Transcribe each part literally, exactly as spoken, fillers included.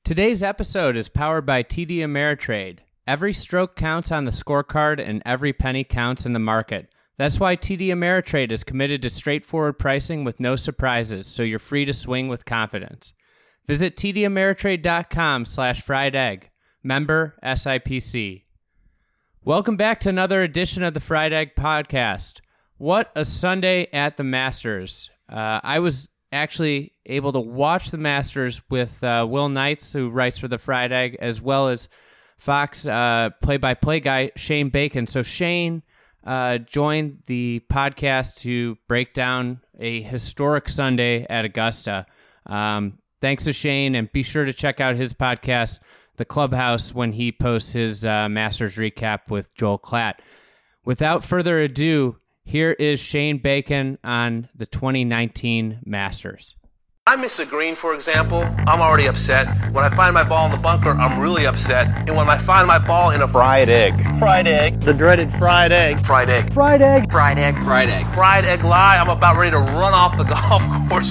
Today's episode is powered by T D Ameritrade. Every stroke counts on the scorecard and every penny counts in the market. That's why T D Ameritrade is committed to straightforward pricing with no surprises, so you're free to swing with confidence. Visit tdameritrade.com slash fried egg. Member S I P C. Welcome back to another edition of the Fried Egg Podcast. What a Sunday at the Masters. Uh, I was actually able to watch the Masters with uh, Will Knights, who writes for the Fried Egg, as well as Fox uh, play-by-play guy Shane Bacon. So Shane uh, joined the podcast to break down a historic Sunday at Augusta. Um, thanks to Shane, and be sure to check out his podcast, The Clubhouse, when he posts his uh, Masters recap with Joel Klatt. Without further ado, here is Shane Bacon on the twenty nineteen Masters. I miss a green, for example, I'm already upset. When I find my ball in the bunker, I'm really upset. And when I find my ball in a fried egg. Fried egg. The dreaded fried egg. Fried egg. Fried egg. Fried egg. Fried egg. Fried egg lie, I'm about ready to run off the golf course.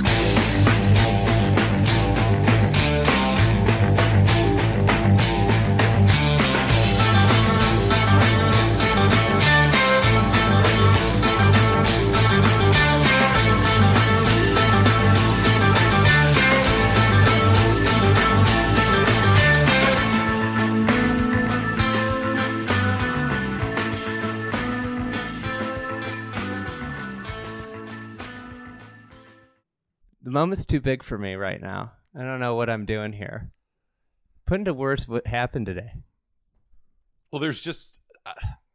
The moment's too big for me right now. I don't know what I'm doing here. Put into words what happened today. Well, there's just... Uh,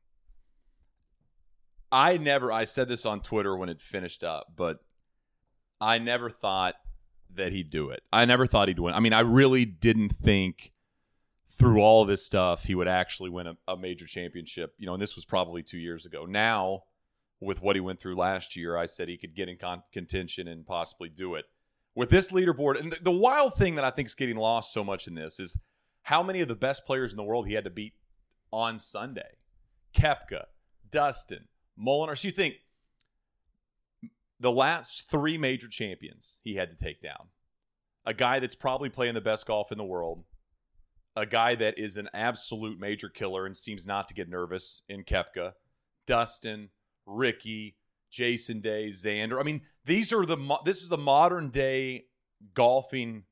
I never... I said this on Twitter when it finished up, but I never thought that he'd do it. I never thought he'd win. I mean, I really didn't think through all this stuff he would actually win a, a major championship. You know, and this was probably two years ago. Now, with what he went through last year, I said he could get in con- contention and possibly do it. With this leaderboard, and the, the wild thing that I think is getting lost so much in this is how many of the best players in the world he had to beat on Sunday. Koepka, Dustin, Molinari. So you think the last three major champions he had to take down. A guy that's probably playing the best golf in the world. A guy that is an absolute major killer and seems not to get nervous in Koepka. Dustin, Ricky, Jason Day, Xander. I mean, these are the mo- this is the modern day golfing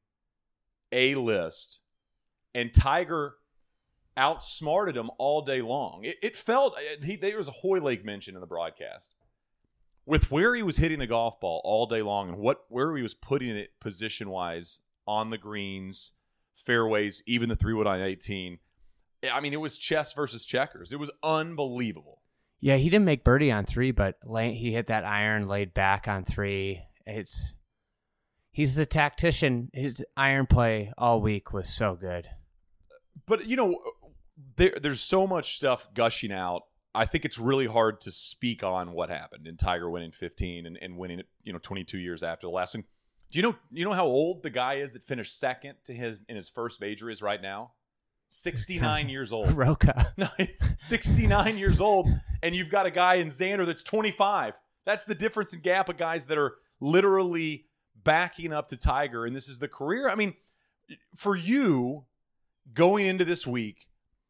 A-list, and Tiger outsmarted him all day long. It, it felt he, there was a Hoylake mention in the broadcast with where he was hitting the golf ball all day long and what where he was putting it position wise on the greens, fairways, even the three wood on eighteen. I mean, it was chess versus checkers. It was unbelievable. Yeah, he didn't make birdie on three, but lay, he hit that iron, laid back on three. It's he's the tactician. His iron play all week was so good. But, you know, there, there's so much stuff gushing out. I think it's really hard to speak on what happened in Tiger winning fifteen and, and winning it, you know, twenty-two years after the last one. Do you know you know how old the guy is that finished second to his in his first major is right now? sixty-nine years old. Roca. No, it's sixty-nine years old, and you've got a guy in Xander that's twenty-five. That's the difference in gap of guys that are literally backing up to Tiger, and this is the career. I mean, for you, going into this week,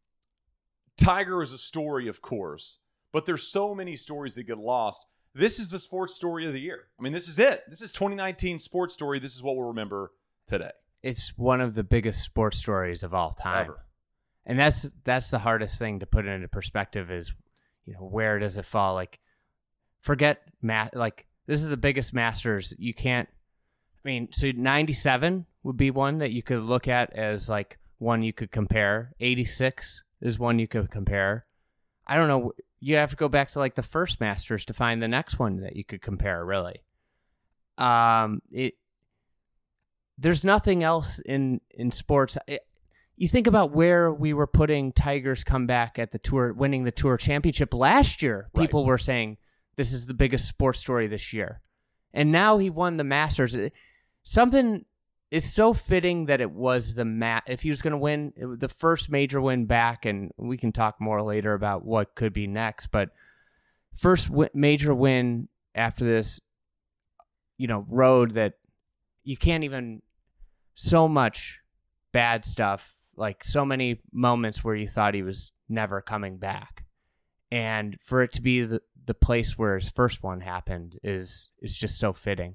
Tiger is a story, of course, but there's so many stories that get lost. This is the sports story of the year. I mean, this is it. This is twenty nineteen sports story. This is what we'll remember today. It's one of the biggest sports stories of all time. Ever. And that's that's the hardest thing to put into perspective is, you know, where does it fall? Like, forget math. Like, this is the biggest Masters. You can't. I mean, so ninety-seven would be one that you could look at as like one you could compare. eighty-six is one you could compare. I don't know. You have to go back to like the first Masters to find the next one that you could compare. Really, um, it. There's nothing else in in sports. It, You think about where we were putting Tiger's comeback at the tour, winning the tour championship last year. Right. People were saying this is the biggest sports story this year. And now he won the Masters. Something is so fitting that it was the ma- if he was going to win it was the first major win back, and we can talk more later about what could be next, but first w- major win after this, you know, road that you can't even so much bad stuff, like so many moments where you thought he was never coming back. And for it to be the, the place where his first one happened is is just so fitting.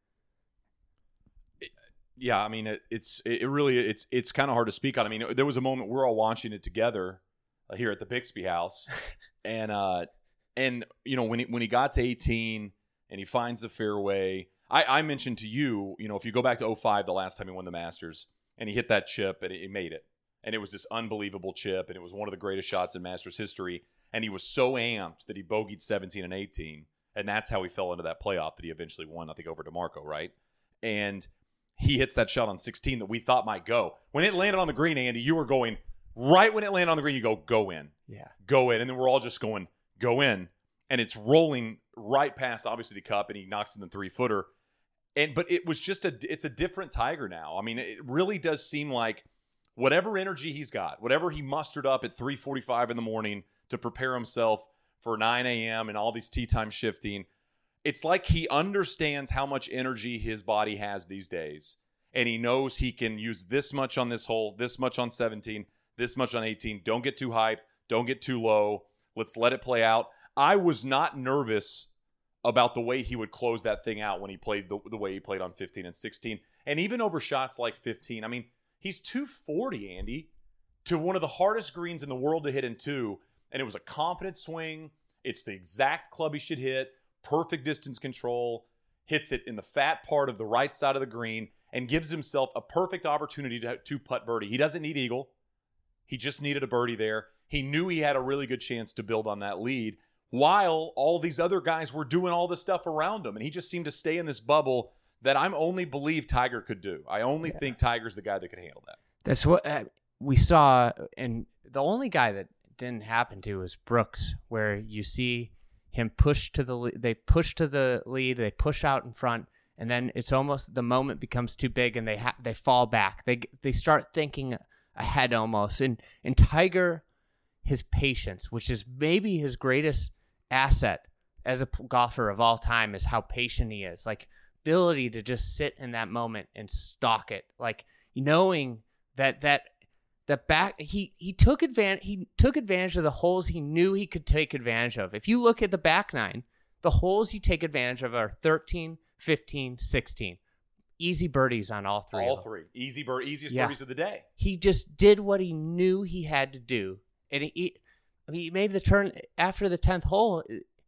Yeah, I mean, it, it's it really it's it's kind of hard to speak on. I mean, there was a moment we're all watching it together uh, here at the Bixby house, and uh, and you know when he, when he got to eighteen and he finds the fairway, I, I mentioned to you, you know, if you go back to oh five, the last time he won the Masters, and he hit that chip and he made it, and it was this unbelievable chip, and it was one of the greatest shots in Masters history. And he was so amped that he bogeyed seventeen and eighteen. And that's how he fell into that playoff that he eventually won, I think, over DeMarco, right? And he hits that shot on sixteen that we thought might go. When it landed on the green, Andy, you were going, right when it landed on the green, you go, go in. Yeah. Go in. And then we're all just going, go in. And it's rolling right past, obviously, the cup, and he knocks in the three-footer. And But it was just a, it's a different Tiger now. I mean, it really does seem like whatever energy he's got, whatever he mustered up at three forty-five in the morning to prepare himself for nine a.m. and all these tee time shifting, it's like he understands how much energy his body has these days. And he knows he can use this much on this hole, this much on seventeen, this much on eighteen. Don't get too hyped. Don't get too low. Let's let it play out. I was not nervous about the way he would close that thing out when he played the, the way he played on fifteen and sixteen. And even over shots like fifteen. I mean, he's two forty, Andy, to one of the hardest greens in the world to hit in two. And it was a confident swing. It's the exact club he should hit. Perfect distance control. Hits it in the fat part of the right side of the green and gives himself a perfect opportunity to, to putt birdie. He doesn't need eagle. He just needed a birdie there. He knew he had a really good chance to build on that lead while all these other guys were doing all this stuff around him. And he just seemed to stay in this bubble that I'm only believe Tiger could do. I only yeah. think Tiger's the guy that could handle that. That's what uh, we saw. And the only guy that didn't happen to was Brooks, where you see him push to the they push to the lead, they push out in front, and then it's almost the moment becomes too big and they ha- they fall back. They they start thinking ahead almost. And and Tiger, his patience, which is maybe his greatest asset as a golfer of all time, is how patient he is. Like ability to just sit in that moment and stalk it, like knowing that that. That back he he took advantage he took advantage of the holes he knew he could take advantage of. If you look at the back nine, the holes you take advantage of are thirteen, fifteen, sixteen. Easy birdies on all three. All of them. three. Easy bird easiest Yeah. birdies of the day. He just did what he knew he had to do. And he, he I mean he made the turn after the tenth hole.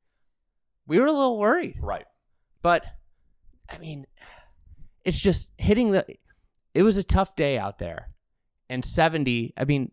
We were a little worried. Right. But I mean, it's just hitting the it was a tough day out there. And seventy, I mean,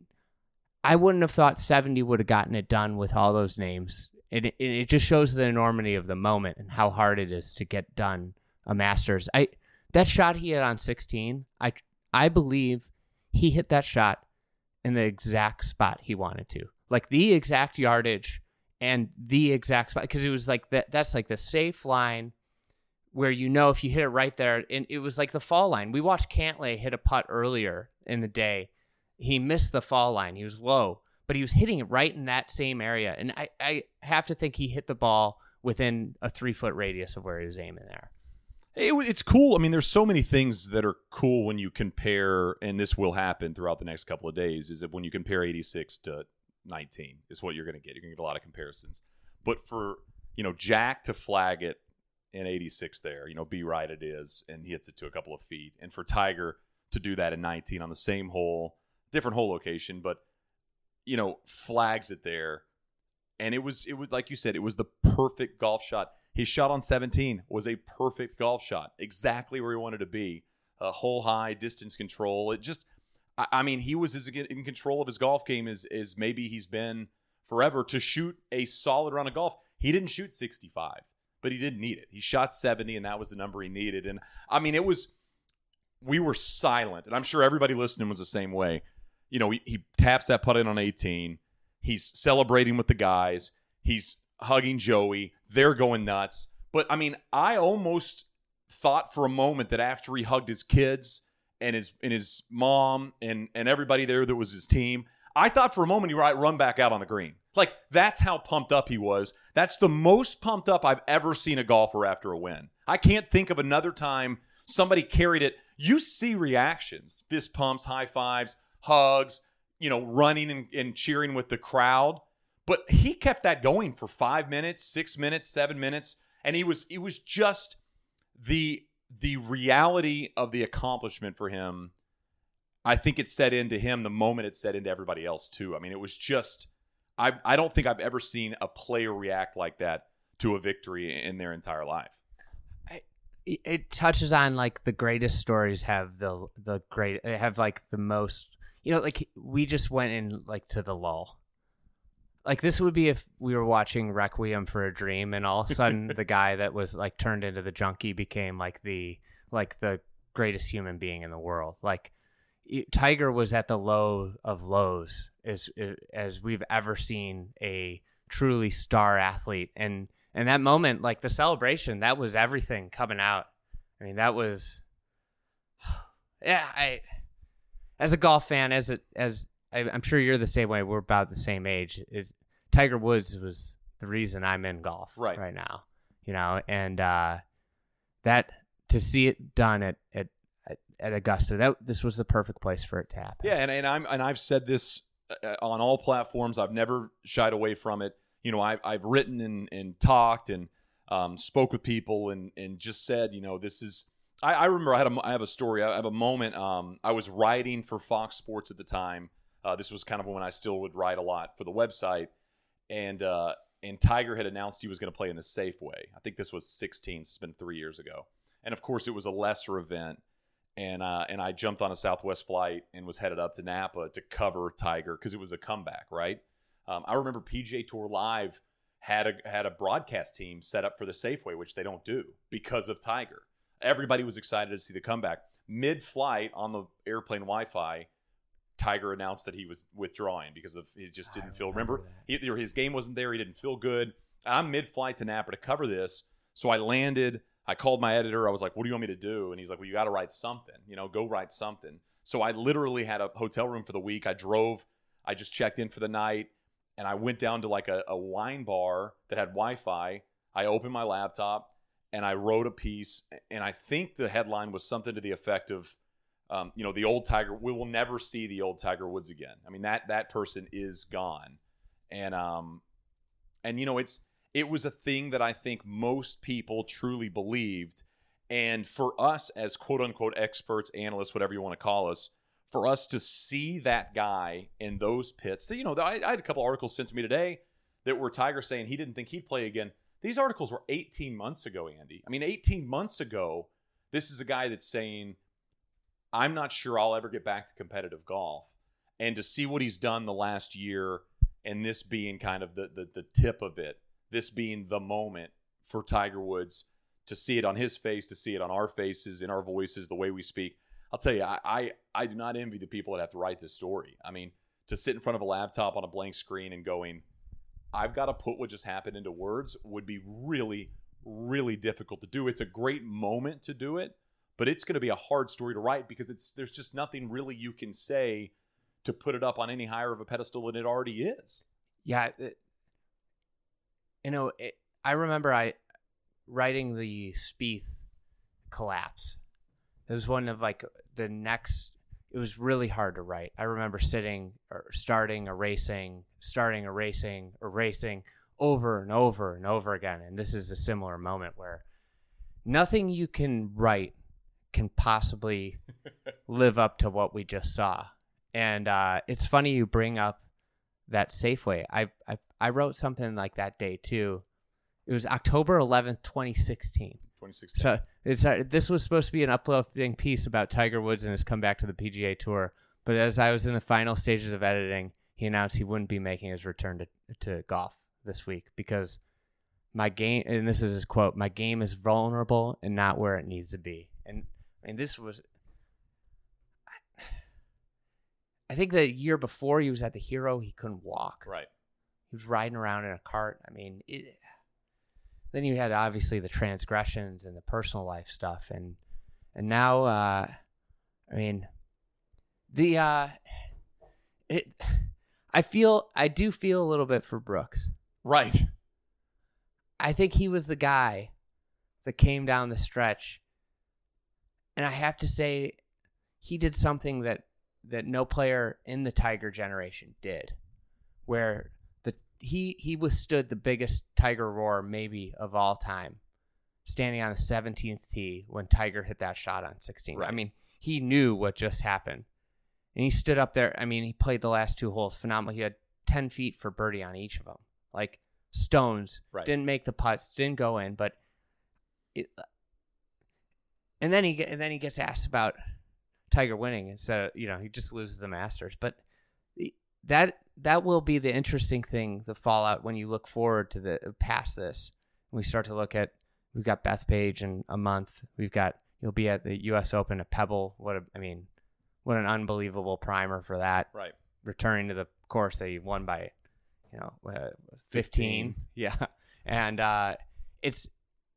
I wouldn't have thought seventy would have gotten it done with all those names. It, it it just shows the enormity of the moment and how hard it is to get done a Masters. I that shot he hit on sixteen, I I believe he hit that shot in the exact spot he wanted to, like the exact yardage and the exact spot, because it was like that. That's like the safe line where you know if you hit it right there, and it was like the fall line. We watched Cantlay hit a putt earlier in the day. He missed the fall line. He was low, but he was hitting it right in that same area. And I, I have to think he hit the ball within a three-foot radius of where he was aiming there. It, it's cool. I mean, there's so many things that are cool when you compare, and this will happen throughout the next couple of days, is that when you compare eighty-six to nineteen is what you're going to get. You're going to get a lot of comparisons. But for, you know, Jack to flag it in eighty-six there, you know, be right it is, and he hits it to a couple of feet. And for Tiger to do that in nineteen on the same hole, different hole location, but, you know, flags it there. And it was, it was like you said, it was the perfect golf shot. His shot on seventeen was a perfect golf shot, exactly where he wanted to be. A hole high, distance control. It just, I, I mean, he was as in control of his golf game as, as maybe he's been forever to shoot a solid round of golf. He didn't shoot sixty-five, but he didn't need it. He shot seventy, and that was the number he needed. And I mean, it was, we were silent, and I'm sure everybody listening was the same way. You know, he, he taps that putt in on eighteen. He's celebrating with the guys. He's hugging Joey. They're going nuts. But, I mean, I almost thought for a moment that after he hugged his kids and his and his mom and, and everybody there that was his team, I thought for a moment he might run back out on the green. Like, that's how pumped up he was. That's the most pumped up I've ever seen a golfer after a win. I can't think of another time somebody carried it. you see reactions, fist pumps, high fives, hugs, you know, running and, and cheering with the crowd. But he kept that going for five minutes, six minutes, seven minutes. And he was, it was just the, the reality of the accomplishment for him. I think it set into him the moment it set into everybody else too. I mean, it was just, I, I don't think I've ever seen a player react like that to a victory in their entire life. I, it touches on like the greatest stories have the the great have like the most, you know, like we just went in like to the lull. Like this would be if we were watching Requiem for a Dream and all of a sudden the guy that was like turned into the junkie became like the like the greatest human being in the world. Like Tiger was at the low of lows as as we've ever seen a truly star athlete, and and that moment, like the celebration, that was everything coming out. I mean, that was yeah. I as a golf fan, as a, as I, I'm sure you're the same way. We're about the same age. Is Tiger Woods was the reason I'm in golf right, right now, you know, and uh, that to see it done at at at Augusta, that this was the perfect place for it to happen. Yeah, and, and I'm and I've said this on all platforms. I've never shied away from it. You know, I've I've written and, and talked and um, spoke with people and and just said, you know, this is. I, I remember I had a I have a story. I have a moment. Um, I was writing for Fox Sports at the time. Uh, this was kind of when I still would write a lot for the website, and uh, and Tiger had announced he was going to play in the Safeway. I think this was sixteen. It's been three years ago, and of course it was a lesser event. And uh, and I jumped on a Southwest flight and was headed up to Napa to cover Tiger because it was a comeback, right? Um, I remember P G A Tour Live had a had a broadcast team set up for the Safeway, which they don't do because of Tiger. Everybody was excited to see the comeback. Mid-flight on the airplane Wi-Fi, Tiger announced that he was withdrawing because of he just didn't feel. Remember, he, his game wasn't there. He didn't feel good. I'm mid-flight to Napa to cover this, so I landed. I called my editor. I was like, what do you want me to do? And he's like, well, you got to write something. You know, go write something. So I literally had a hotel room for the week. I drove. I just checked in for the night. And I went down to like a, a wine bar that had Wi-Fi. I opened my laptop and I wrote a piece. And I think the headline was something to the effect of, um, you know, the old Tiger. We will never see the old Tiger Woods again. I mean, that that person is gone. And, um, and you know, it's, It was a thing that I think most people truly believed. And for us as quote-unquote experts, analysts, whatever you want to call us, for us to see that guy in those pits, you know, I, I had a couple articles sent to me today that were Tiger saying he didn't think he'd play again. These articles were eighteen months ago, Andy. I mean, eighteen months ago, this is a guy that's saying, I'm not sure I'll ever get back to competitive golf. And to see what he's done the last year and this being kind of the the, the tip of it, this being the moment for Tiger Woods, to see it on his face, to see it on our faces, in our voices, the way we speak. I'll tell you, I, I, I do not envy the people that have to write this story. I mean, to sit in front of a laptop on a blank screen and going, I've got to put what just happened into words would be really, really difficult to do. It's a great moment to do it, but it's going to be a hard story to write because it's there's just nothing really you can say to put it up on any higher of a pedestal than it already is. Yeah. It, you know, it, I remember I writing the Spieth collapse. It was one of like the next, it was really hard to write. I remember sitting or starting, erasing, starting, erasing, erasing over and over and over again. And this is a similar moment where nothing you can write can possibly live up to what we just saw. And uh, it's funny you bring up that Safeway. I, I I wrote something like that day too. It was October eleventh, twenty sixteen. twenty sixteen. So it's uh, this was supposed to be an uplifting piece about Tiger Woods and his comeback to the P G A Tour. But as I was in the final stages of editing, he announced he wouldn't be making his return to to golf this week because my game, and this is his quote, my game is vulnerable and not where it needs to be. And I mean, this was, I think the year before he was at the Hero, he couldn't walk. Right. He was riding around in a cart. I mean, it, then you had obviously the transgressions and the personal life stuff. And, and now, uh, I mean, the, uh, it, I feel, I do feel a little bit for Brooks. Right. I think he was the guy that came down the stretch and I have to say, he did something that that no player in the Tiger generation did, where the he he withstood the biggest Tiger roar maybe of all time, standing on the seventeenth tee when Tiger hit that shot on sixteen. Right. I mean, he knew what just happened, and he stood up there. I mean, he played the last two holes phenomenal. He had ten feet for birdie on each of them, like stones. Right. Didn't make the putts, didn't go in, but it. And then he and then he gets asked about Tiger winning instead of, you know, he just loses the Masters. But that that will be the interesting thing, the fallout when you look forward to the past this. We start to look at, we've got Bethpage in a month. We've got, you'll be at the U S Open at Pebble. What a, I mean, what an unbelievable primer for that. Right. Returning to the course that he won by, you know, uh, fifteen. fifteen. Yeah. And uh, it's,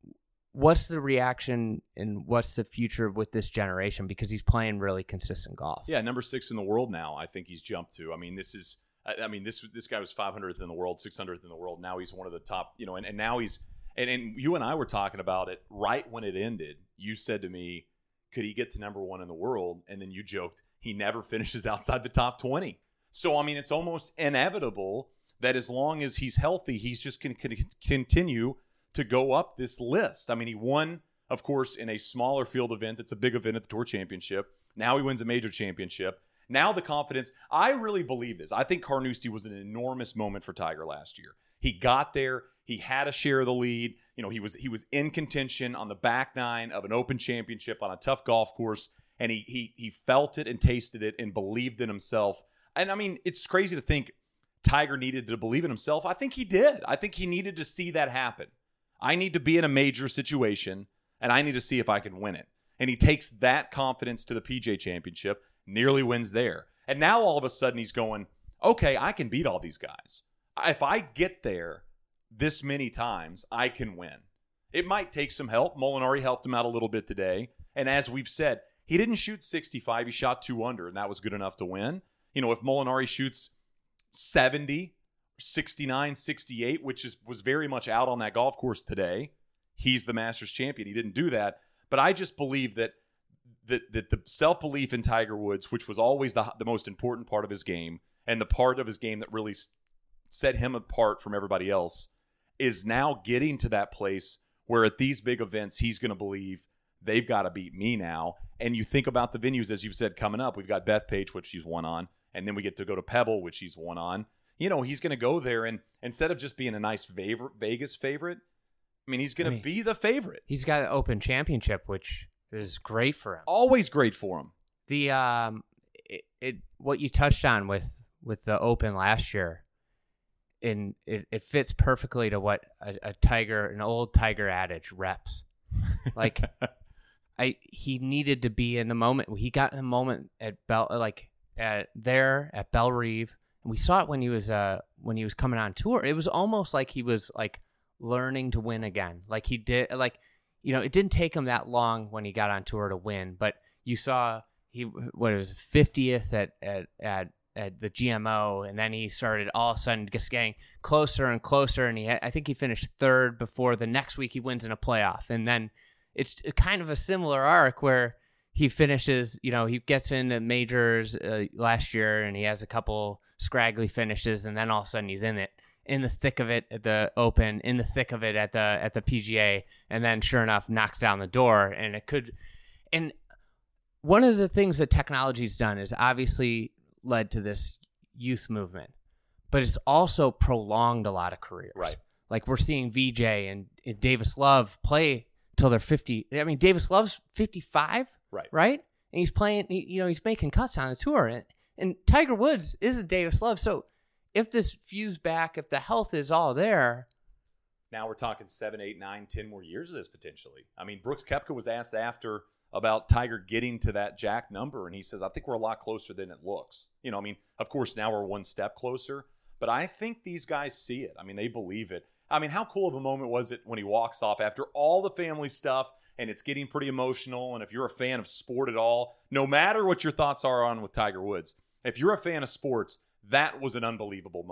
what's the reaction and what's the future with this generation? Because he's playing really consistent golf. Yeah, number six in the world now. I think he's jumped to. I mean, this is. I, I mean, this this guy was five hundredth in the world, six hundredth in the world. Now he's one of the top. You know, and, and now he's. And, and you and I were talking about it right when it ended. You said to me, "Could he get to number one in the world?" And then you joked, "He never finishes outside the top twenty." So I mean, it's almost inevitable that as long as he's healthy, he's just going to continue to go up this list. I mean, he won, of course, in a smaller field event. That's a big event at the Tour Championship. Now he wins a major championship. Now the confidence. I really believe this. I think Carnoustie was an enormous moment for Tiger last year. He got there. He had a share of the lead. You know, he was he was in contention on the back nine of an Open Championship on a tough golf course, and he he he felt it and tasted it and believed in himself. And I mean, it's crazy to think Tiger needed to believe in himself. I think he did. I think he needed to see that happen. I need to be in a major situation, and I need to see if I can win it. And he takes that confidence to the P G A Championship, nearly wins there. And now all of a sudden he's going, okay, I can beat all these guys. If I get there this many times, I can win. It might take some help. Molinari helped him out a little bit today. And as we've said, he didn't shoot sixty-five. He shot two under, and that was good enough to win. You know, if Molinari shoots seventy, sixty-nine, sixty-eight, which is was very much out on that golf course today, he's the Masters champion. He didn't do that. But I just believe that that, that the self-belief in Tiger Woods, which was always the, the most important part of his game, and the part of his game that really set him apart from everybody else, is now getting to that place where at these big events, he's going to believe they've got to beat me now. And you think about the venues, as you've said, coming up. We've got Bethpage, which he's won on, and then we get to go to Pebble, which he's won on. You know, he's going to go there, and instead of just being a nice favorite, Vegas favorite, I mean, he's going to I mean, be the favorite. He's got an Open Championship, which is great for him. Always great for him. The um, it, it what you touched on with with the Open last year, and it, it fits perfectly to what a, a Tiger, an old Tiger adage, reps. Like, I he needed to be in the moment. He got in the moment at Bell, like at there at Bellerive. And we saw it when he was uh when he was coming on tour. It was almost like he was like learning to win again. Like he did, like, you know, it didn't take him that long when he got on tour to win, but you saw he what it was fiftieth at at at, at the G M O, and then he started all of a sudden just getting closer and closer, and he had, I think he finished third before the next week he wins in a playoff, and then it's kind of a similar arc where he finishes, you know, he gets into majors uh, last year, and he has a couple scraggly finishes, and then all of a sudden he's in it, in the thick of it at the Open, in the thick of it at the at the P G A, and then sure enough knocks down the door. And it could, and one of the things that technology's done is obviously led to this youth movement, but it's also prolonged a lot of careers. Right. Like we're seeing V J and, and Davis Love play till they're fifty. I mean, Davis Love's fifty-five. Right. Right. And he's playing, he, you know, he's making cuts on the tour. And, and Tiger Woods isn't Davis Love. So if this fuse back, if the health is all there. Now we're talking seven, eight, nine, ten more years of this potentially. I mean, Brooks Koepka was asked after about Tiger getting to that Jack number, and he says, I think we're a lot closer than it looks. You know, I mean, of course, now we're one step closer, but I think these guys see it. I mean, they believe it. I mean, how cool of a moment was it when he walks off after all the family stuff, and it's getting pretty emotional, and if you're a fan of sport at all, no matter what your thoughts are on with Tiger Woods, if you're a fan of sports, that was an unbelievable moment.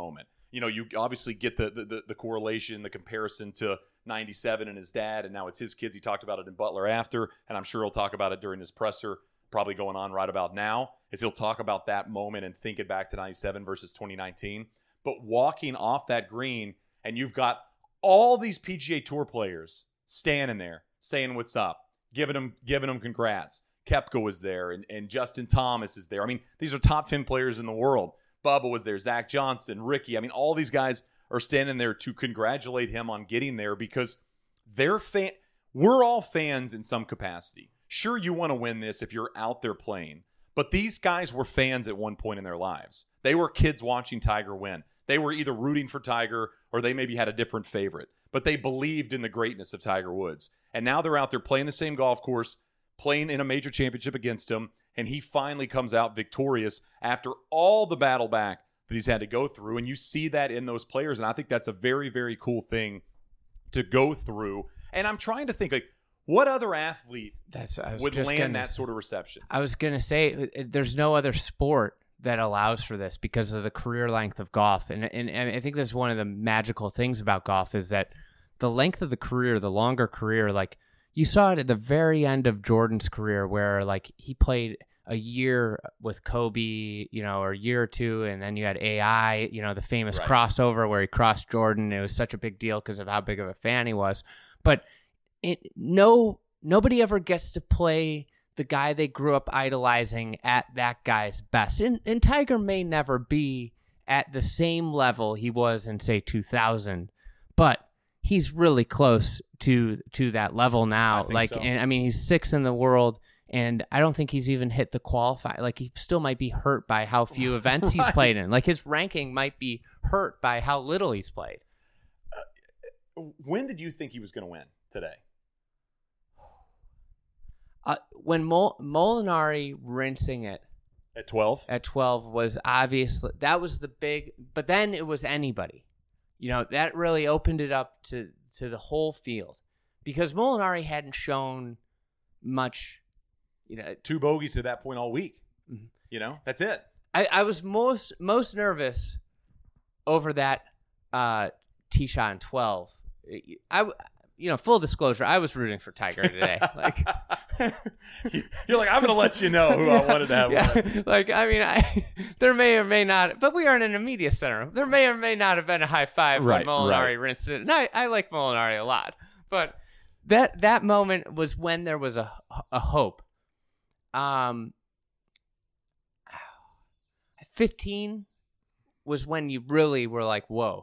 You know, you obviously get the the, the correlation, the comparison to ninety-seven and his dad, and now it's his kids. He talked about it in Butler after, and I'm sure he'll talk about it during his presser, probably going on right about now, is he'll talk about that moment and think it back to ninety-seven versus twenty nineteen. But walking off that green, and you've got all these P G A Tour players standing there saying what's up, giving them, giving them congrats. Koepka was there, and, and Justin Thomas is there. I mean, these are top ten players in the world. Bubba was there, Zach Johnson, Ricky. I mean, all these guys are standing there to congratulate him on getting there because they're fan. We're all fans in some capacity. Sure, you want to win this if you're out there playing, but these guys were fans at one point in their lives. They were kids watching Tiger win. They were either rooting for Tiger or they maybe had a different favorite, but they believed in the greatness of Tiger Woods. And now they're out there playing the same golf course, playing in a major championship against him, and he finally comes out victorious after all the battle back that he's had to go through. And you see that in those players, and I think that's a very, very cool thing to go through. And I'm trying to think, like, what other athlete That's, I was would just land gonna, that sort of reception? I was going to say, there's no other sport that allows for this because of the career length of golf. And, and, and I think that's one of the magical things about golf is that the length of the career, the longer career, like, you saw it at the very end of Jordan's career where, like, he played a year with Kobe, you know, or a year or two, and then you had A I, you know, the famous Right. crossover where he crossed Jordan. It was such a big deal because of how big of a fan he was. But it no nobody ever gets to play the guy they grew up idolizing at that guy's best. And, and Tiger may never be at the same level he was in, say, two thousand, but he's really close to to that level now. I think like, so. and I mean, he's sixth in the world, and I don't think he's even hit the qualify. Like, he still might be hurt by how few events he's Right. played in. Like, his ranking might be hurt by how little he's played. When did you think he was going to win today? Uh, when Mol- Molinari rinsing it At twelve? at twelve was obviously, that was the big, but then it was anybody. You know, that really opened it up to, to the whole field because Molinari hadn't shown much, you know. Two bogeys to that point all week. Mhm. You know, that's it. I, I was most most nervous over that uh, tee shot in twelve. I, you know, full disclosure, I was rooting for Tiger today. Like, you're like, I'm going to let you know who I wanted to have yeah. win. Like, I mean, I there may or may not, but we aren't in a media center. There may or may not have been a high five Right, when Molinari right. rinsed it. And I, I like Molinari a lot, but that that moment was when there was a a hope. Um, fifteen was when you really were like, whoa.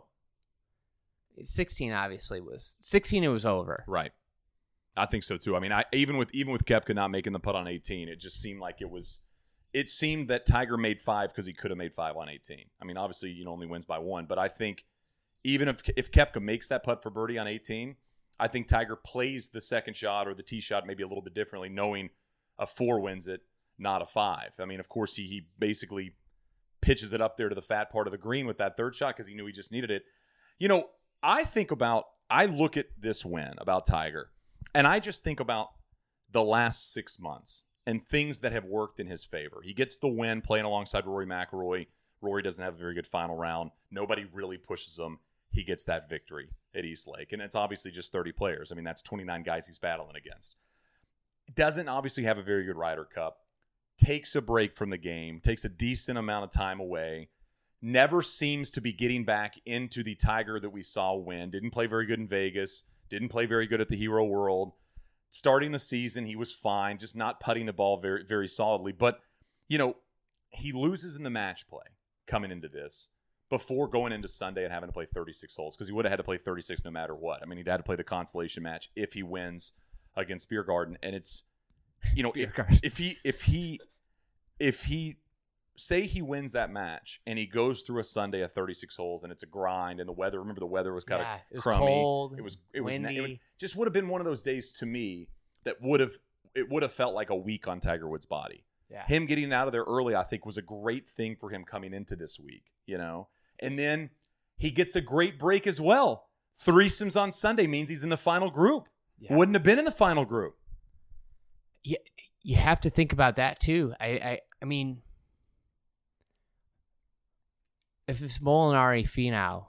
sixteen obviously was sixteen. It was over. Right. I think so too. I mean, I even with even with Koepka not making the putt on eighteen, it just seemed like it was. It seemed that Tiger made five because he could have made five on eighteen. I mean, obviously, you know, only wins by one, but I think even if if Koepka makes that putt for birdie on eighteen, I think Tiger plays the second shot or the tee shot maybe a little bit differently, knowing a four wins it, not a five. I mean, of course, he he basically pitches it up there to the fat part of the green with that third shot because he knew he just needed it. You know, I think about, I look at this win about Tiger, and I just think about the last six months and things that have worked in his favor. He gets the win playing alongside Rory McIlroy. Rory doesn't have a very good final round. Nobody really pushes him. He gets that victory at East Lake, and it's obviously just thirty players. I mean, that's twenty-nine guys he's battling against. Doesn't obviously have a very good Ryder Cup. Takes a break from the game. Takes a decent amount of time away. Never seems to be getting back into the Tiger that we saw win. Didn't play very good in Vegas. Didn't play very good at the Hero World. Starting the season, he was fine, just not putting the ball very, very solidly. But, you know, he loses in the match play coming into this before going into Sunday and having to play thirty-six holes because he would have had to play thirty-six no matter what. I mean, he'd had to play the consolation match if he wins against Beer Garden. And it's, you know, if, if he, if he, if he, say he wins that match and he goes through a Sunday of thirty-six holes and it's a grind and the weather, remember the weather was kind Yeah, of it was crummy. cold, It was, it was, windy. it would, just would have been one of those days to me that would have, it would have felt like a week on Tiger Woods' body. Yeah. Him getting out of there early, I think, was a great thing for him coming into this week, you know? And then he gets a great break as well. Threesomes on Sunday means he's in the final group. Yeah. Wouldn't have been in the final group. Yeah, you have to think about that too. I, I, I mean, if it's Molinari Finau,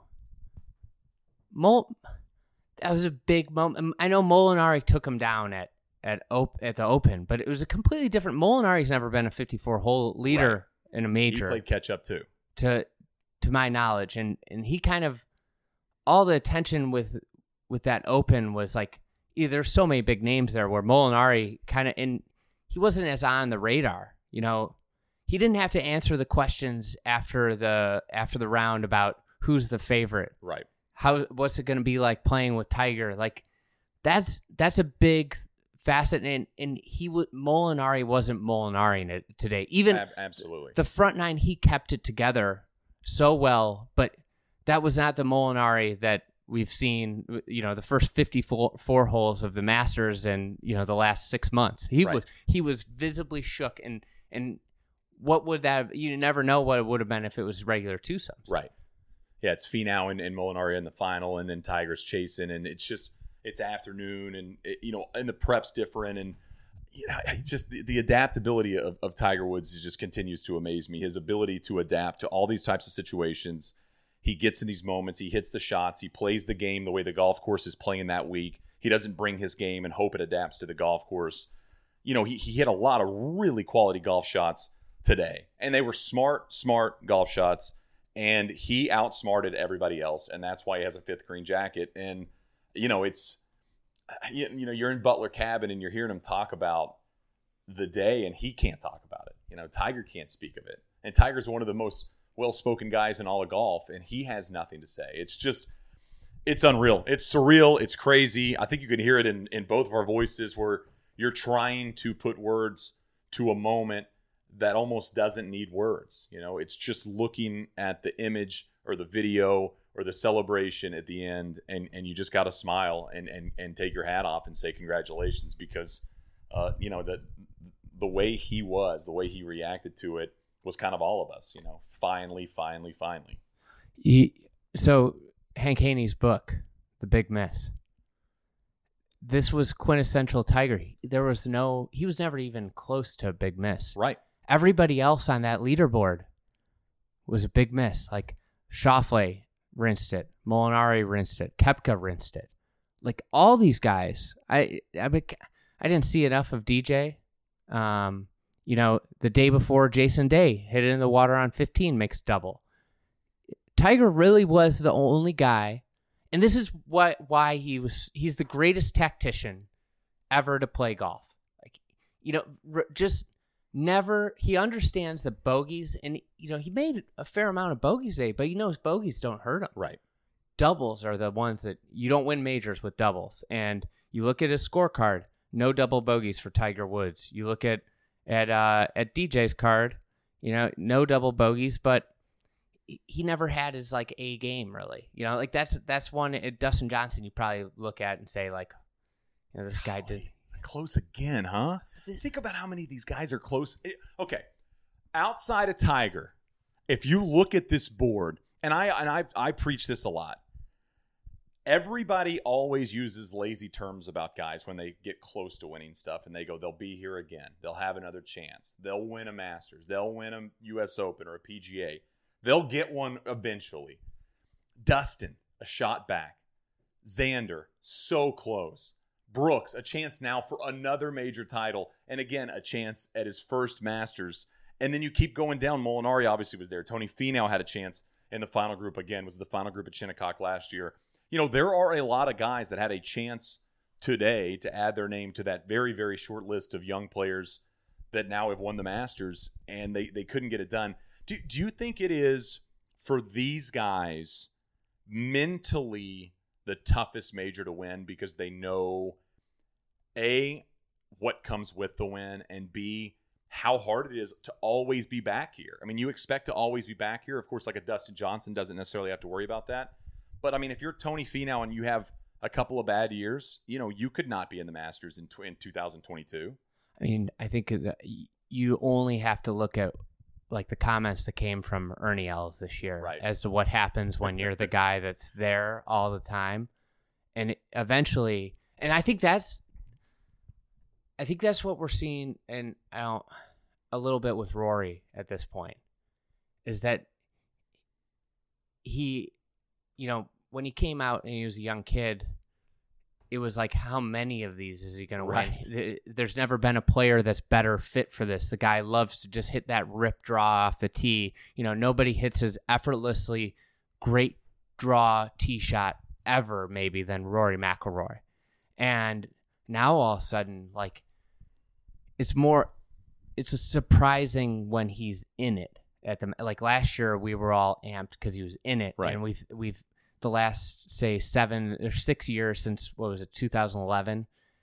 Mol, that was a big moment. I know Molinari took him down at at op, at the Open, but it was a completely different. Molinari's never been a fifty-four hole leader right. in a major. He played catch up too, to to my knowledge, and and he kind of all the attention with with that Open was like, yeah, there's so many big names there where Molinari kind of, and he wasn't as on the radar. You know, he didn't have to answer the questions after the after the round about who's the favorite, right? How what's it going to be like playing with Tiger? Like that's that's a big facet, and and he w- Molinari wasn't Molinari it today. Even Ab- absolutely the front nine, he kept it together so well, but that was not the Molinari that we've seen, you know, the first fifty-four holes of the Masters and, you know, the last six months. He right. was he was visibly shook, and and what would that, you never know what it would have been if it was regular twosomes. Right. Yeah, it's Finau and, and Molinari in the final, and then Tiger's chasing, and it's just, it's afternoon, and, it, you know, and the prep's different, and you know, just the, the adaptability of, of Tiger Woods just continues to amaze me. His ability to adapt to all these types of situations. He gets in these moments, he hits the shots, he plays the game the way the golf course is playing that week. He doesn't bring his game and hope it adapts to the golf course. You know, he, he hit a lot of really quality golf shots today, and they were smart, smart golf shots, and he outsmarted everybody else, and that's why he has a fifth green jacket. And, you know, it's, you, you know, you're in Butler Cabin, and you're hearing him talk about the day, and he can't talk about it. You know, Tiger can't speak of it, and Tiger's one of the most well-spoken guys in all of golf, and he has nothing to say. It's just, it's unreal. It's surreal. It's crazy. I think you can hear it in, in both of our voices where you're trying to put words to a moment that almost doesn't need words. You know, it's just looking at the image or the video or the celebration at the end, and, and you just got to smile and, and, and take your hat off and say congratulations, because, uh, you know, the, the way he was, the way he reacted to it, was kind of all of us, you know, finally, finally, finally. He, so Hank Haney's book, The Big Miss, this was quintessential Tiger. There was no, he was never even close to a big miss. Right. Everybody else on that leaderboard was a big miss. Like Schauffele rinsed it, Molinari rinsed it, Koepka rinsed it. Like all these guys, I, I, I didn't see enough of D J. Um, You know, the day before, Jason Day hit it in the water on fifteen, makes double. Tiger really was the only guy, and this is what why he was. He's the greatest tactician ever to play golf. Like, you know, r- just never. He understands the bogeys, and you know, he made a fair amount of bogeys today, but he knows bogeys don't hurt him. Right. Doubles are the ones that you don't win majors with doubles, and you look at his scorecard. No double bogeys for Tiger Woods. You look at At uh, at D J's card, you know, no double bogeys, but he never had his like A game really. You know, like that's that's one at Dustin Johnson you probably look at and say like, you know, this guy did close again, huh? Think about how many of these guys are close. Okay, outside of Tiger, if you look at this board, and I and I I preach this a lot. Everybody always uses lazy terms about guys when they get close to winning stuff, and they go, they'll be here again. They'll have another chance. They'll win a Masters. They'll win a U S Open or a P G A. They'll get one eventually. Dustin, a shot back. Xander, so close. Brooks, a chance now for another major title, and again, a chance at his first Masters. And then you keep going down. Molinari obviously was there. Tony Finau had a chance in the final group again, was the final group at Shinnecock last year. You know, there are a lot of guys that had a chance today to add their name to that very, very short list of young players that now have won the Masters, and they, they couldn't get it done. Do, do you think it is, for these guys, mentally the toughest major to win because they know, A, what comes with the win, and B, how hard it is to always be back here? I mean, you expect to always be back here. Of course, like a Dustin Johnson doesn't necessarily have to worry about that. But, I mean, if you're Tony Finau and you have a couple of bad years, you know, you could not be in the Masters in, in two thousand twenty-two. I mean, I think that you only have to look at, like, the comments that came from Ernie Els this year right. as to what happens when you're the guy that's there all the time. And it, eventually, and I think that's, I think that's what we're seeing, and I don't, a little bit with Rory at this point, is that he, you know, when he came out and he was a young kid, it was like, how many of these is he going Right. to win? There's never been a player that's better fit for this. The guy loves to just hit that rip draw off the tee. You know, nobody hits his effortlessly great draw tee shot ever, maybe, than Rory McIlroy. And now all of a sudden, like, it's more, it's a surprising when he's in it. At the like last year, we were all amped because he was in it, Right. and we've we've the last say seven or six years since what was it, two thousand eleven.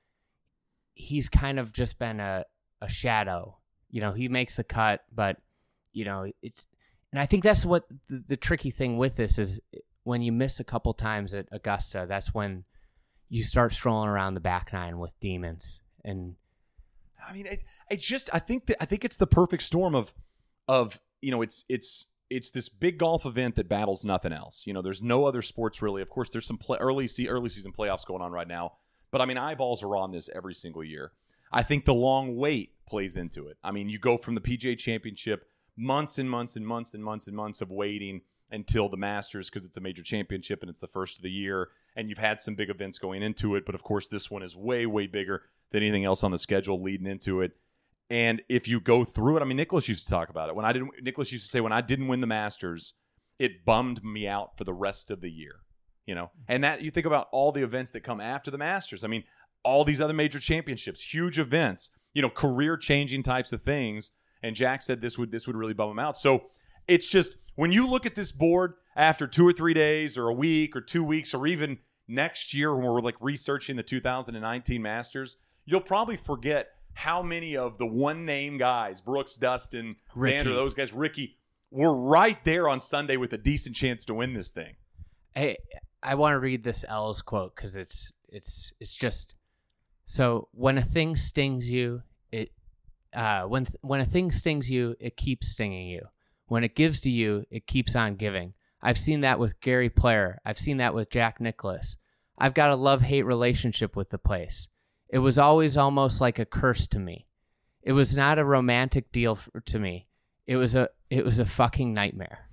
He's kind of just been a a shadow. You know, he makes the cut, but you know it's, and I think that's what the, the tricky thing with this is when you miss a couple times at Augusta. That's when you start strolling around the back nine with demons. And I mean, I, I just I think that I think it's the perfect storm of of you know it's it's it's this big golf event that battles nothing else. You know, there's no other sports really. Of course, there's some play, early see early season playoffs going on right now, but I mean, eyeballs are on this every single year. I think the long wait plays into it. I mean, you go from the P G A Championship, months and months and months and months and months of waiting until the Masters because it's a major championship and it's the first of the year, and you've had some big events going into it, but of course this one is way, way bigger than anything else on the schedule leading into it. And if you go through it, I mean, Nicholas used to talk about it. When I didn't, Nicholas used to say, when I didn't win the Masters, it bummed me out for the rest of the year. You know, and that you think about all the events that come after the Masters. I mean, all these other major championships, huge events, you know, career-changing types of things. And Jack said this would this would really bum him out. So it's just when you look at this board after two or three days, or a week, or two weeks, or even next year when we're like researching the two thousand nineteen Masters, you'll probably forget how many of the one-name guys, Brooks, Dustin, Ricky. Xander, those guys, Ricky, were right there on Sunday with a decent chance to win this thing. Hey, I want to read this L's quote because it's it's it's just so when a thing stings you, it uh, when when a thing stings you, it keeps stinging you. When it gives to you, it keeps on giving. I've seen that with Gary Player. I've seen that with Jack Nicklaus. I've got a love-hate relationship with the place. It was always almost like a curse to me. It was not a romantic deal for, to me. It was a it was a fucking nightmare.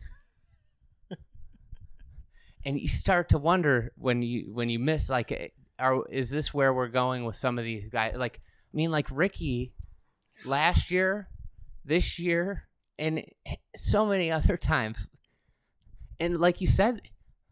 And you start to wonder when you when you miss, like, are is this where we're going with some of these guys? Like, I mean, like Ricky last year, this year, and so many other times. And like you said,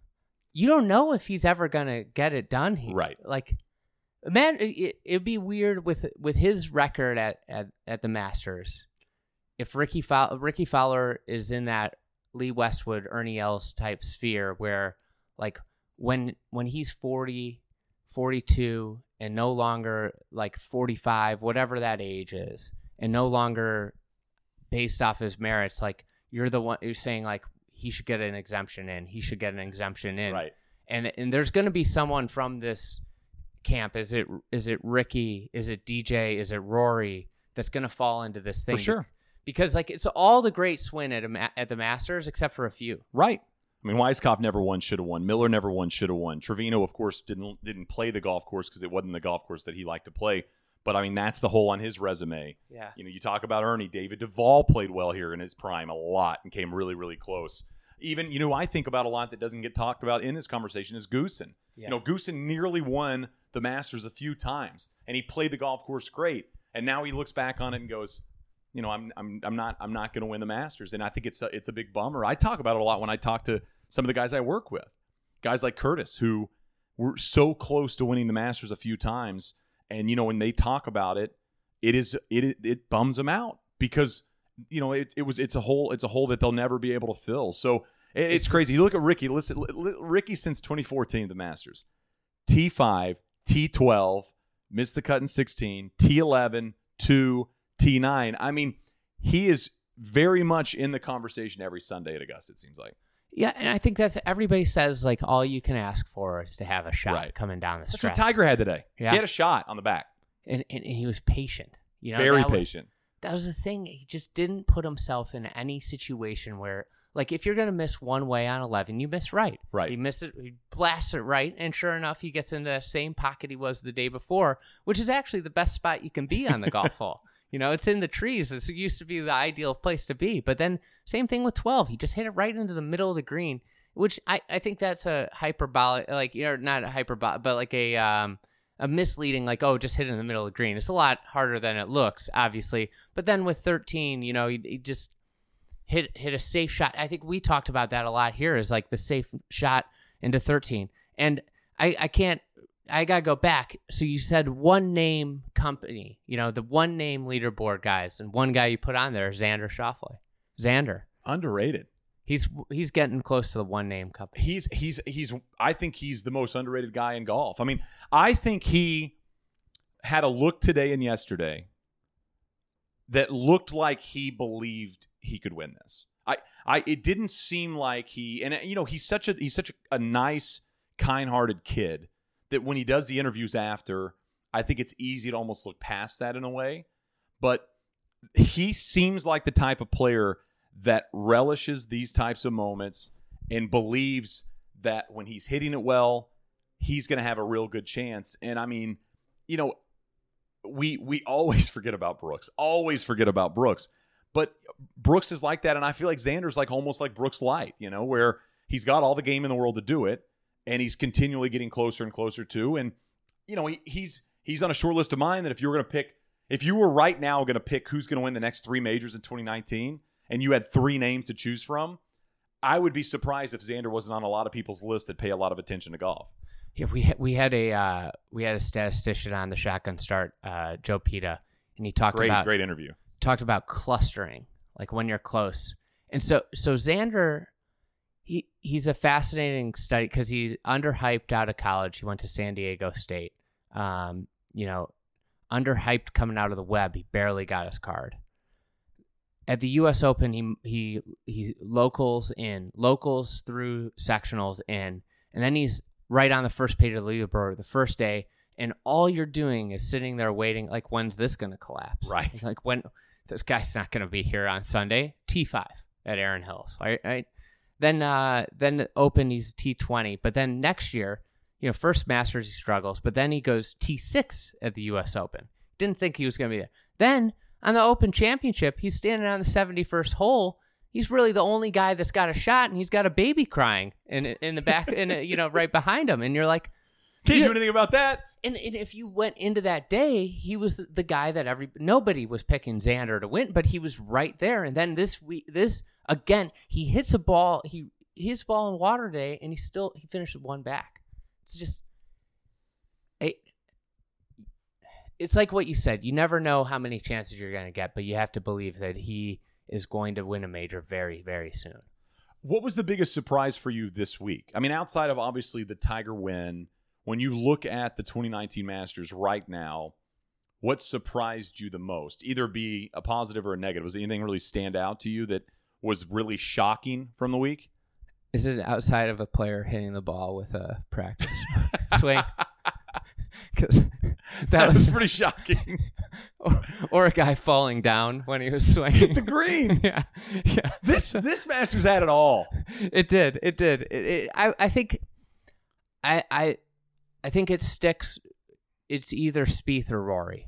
you don't know if he's ever gonna get it done here. Right. Like, man, it, it'd be weird with with his record at, at, at the Masters if Ricky Fow- Ricky Fowler is in that Lee Westwood, Ernie Els type sphere where, like, when when he's forty, forty-two, and no longer like forty-five, whatever that age is, and no longer based off his merits, like, you're the one who's saying, like, he should get an exemption in, he should get an exemption in. Right. And and there's going to be someone from this camp. Is it is it Ricky? Is it D J? Is it Rory that's going to fall into this thing? For sure. Because, like, it's all the greats win at a ma- at the Masters except for a few. Right. I mean, Weiskopf never won, should have won. Miller never won, should have won. Trevino, of course, didn't didn't play the golf course because it wasn't the golf course that he liked to play. But, I mean, that's the hole on his resume. Yeah. You know, you talk about Ernie. David Duvall played well here in his prime a lot and came really, really close. Even, you know, I think about a lot that doesn't get talked about in this conversation is Goosen. Yeah. You know, Goosen nearly won the Masters a few times, and he played the golf course great. And now he looks back on it and goes, you know, I'm I'm I'm not I'm not going to win the Masters, and I think it's a, it's a big bummer. I talk about it a lot when I talk to some of the guys I work with, guys like Curtis, who were so close to winning the Masters a few times, and you know, when they talk about it, it is it it, it bums them out because you know it it was it's a hole it's a hole that they'll never be able to fill. So it, it's, it's crazy. You look at Ricky. Listen, Ricky since twenty fourteen, the Masters, T five, T twelve, missed the cut in sixteen, T eleven, two. T nine. I mean, he is very much in the conversation every Sunday at Augusta, it seems like. Yeah, and I think that's everybody says, like, all you can ask for is to have a shot Right. coming down the That's stretch. what Tiger had today. Yeah. He had a shot on the back. And, and, and he was patient. You know, very that was- patient. that was the thing. He just didn't put himself in any situation where, like, if you're going to miss one way on eleven, you miss right. Right. He miss it, he blasts it right, and sure enough, he gets into the same pocket he was the day before, which is actually the best spot you can be on the golf hole. You know, it's in the trees. It used to be the ideal place to be. But then, same thing with twelve. He just hit it right into the middle of the green. which I, I think that's a hyperbolic, like, you know, not a hyperbolic, but like a um a misleading, like, oh, just hit it in the middle of the green. It's a lot harder than it looks, obviously. But then with thirteen, you know, he, he just hit hit a safe shot. I think we talked about that a lot here, is like the safe shot into thirteen. And I, I can't, I got to go back. So you said one name company, you know, the one name leaderboard guys, and one guy you put on there, Xander Schauffele. Xander. Underrated. He's he's getting close to the one name company. He's he's he's I think he's the most underrated guy in golf. I mean, I think he had a look today and yesterday that looked like he believed he could win this. I, I it didn't seem like he, and you know, he's such a he's such a, a nice, kind-hearted kid that when he does the interviews after, I think it's easy to almost look past that in a way. But he seems like the type of player that relishes these types of moments and believes that when he's hitting it well, he's going to have a real good chance. And I mean, you know, we we always forget about Brooks, always forget about Brooks. But Brooks is like that, and I feel like Xander's like almost like Brooks light, you know, where he's got all the game in the world to do it, and he's continually getting closer and closer to. And you know, he, he's he's on a short list of mine that if you were going to pick, if you were right now going to pick who's going to win the next three majors in twenty nineteen, and you had three names to choose from, I would be surprised if Xander wasn't on a lot of people's list that pay a lot of attention to golf. Yeah, we ha- we had a uh, we had a statistician on the Shotgun Start, uh, Joe Pita, and he talked great, about great interview. Talked about clustering, like when you're close. And so so Xander, he he's a fascinating study because he's underhyped out of college. He went to San Diego State. Um, you know, underhyped coming out of the Web. He barely got his card. At the U S Open, he he he locals in, locals through sectionals in, and then he's right on the first page of the leaderboard the first day, and all you're doing is sitting there waiting, like, when's this going to collapse? Right. It's like, when this guy's not going to be here on Sunday. T five at Erin Hills, right? right? Then uh, then the Open, he's T twenty, but then next year, you know, first Masters he struggles, but then he goes T six at the U S Open. Didn't think he was going to be there. Then on the Open Championship, he's standing on the seventy-first hole. He's really the only guy that's got a shot, and he's got a baby crying in in the back, in you know, right behind him. And you're like, can't do anything about that. And, and if you went into that day, he was the, the guy that every nobody was picking Xander to win, but he was right there. And then this week, this again, he hits a ball. He hits a ball in water today, and he still he finished one back. It's just, it, it's like what you said. You never know how many chances you're going to get, but you have to believe that he is going to win a major very, very soon. What was the biggest surprise for you this week? I mean, outside of obviously the Tiger win, when you look at the twenty nineteen Masters right now, what surprised you the most? Either be a positive or a negative. Was anything really stand out to you that was really shocking from the week? Is it outside of a player hitting the ball with a practice swing? Because that, that was was pretty shocking. Or, or a guy falling down when he was swinging. Hit the green. yeah, yeah. This this Masters had it all. It did. It did. It, it, I I think, I I I think it sticks. It's either Spieth or Rory.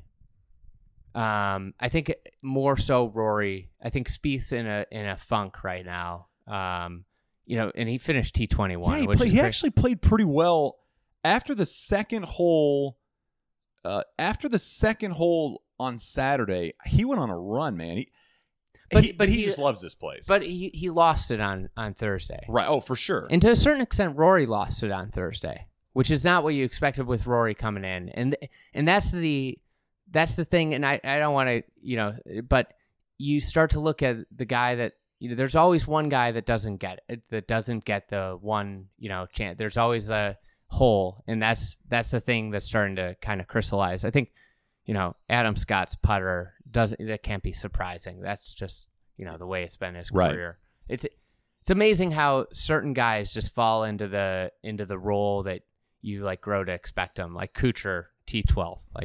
Um, I think more so Rory. I think Spieth's in a in a funk right now. Um, you know, and he finished T twenty-one. Yeah, he, which played, is he pretty- actually played pretty well after the second hole. Uh, after the second hole on Saturday, he went on a run, man. He, But- he, but he, he- just loves this place. But he, he lost it on, on Thursday. right, oh for sure. And to a certain extent, Rory lost it on Thursday, which is not what you expected with Rory coming in. And and that's the that's the thing. And I, I don't want to, you know, but you start to look at the guy that, you know, there's always one guy that doesn't get it, that doesn't get the one, you know, chance. There's always a hole, and that's that's the thing that's starting to kind of crystallize. I think, you know, Adam Scott's putter doesn't that can't be surprising. That's just, you know, the way it's been his career. Right. It's it's amazing how certain guys just fall into the into the role that you like grow to expect them. Like Kuchar, T twelve, like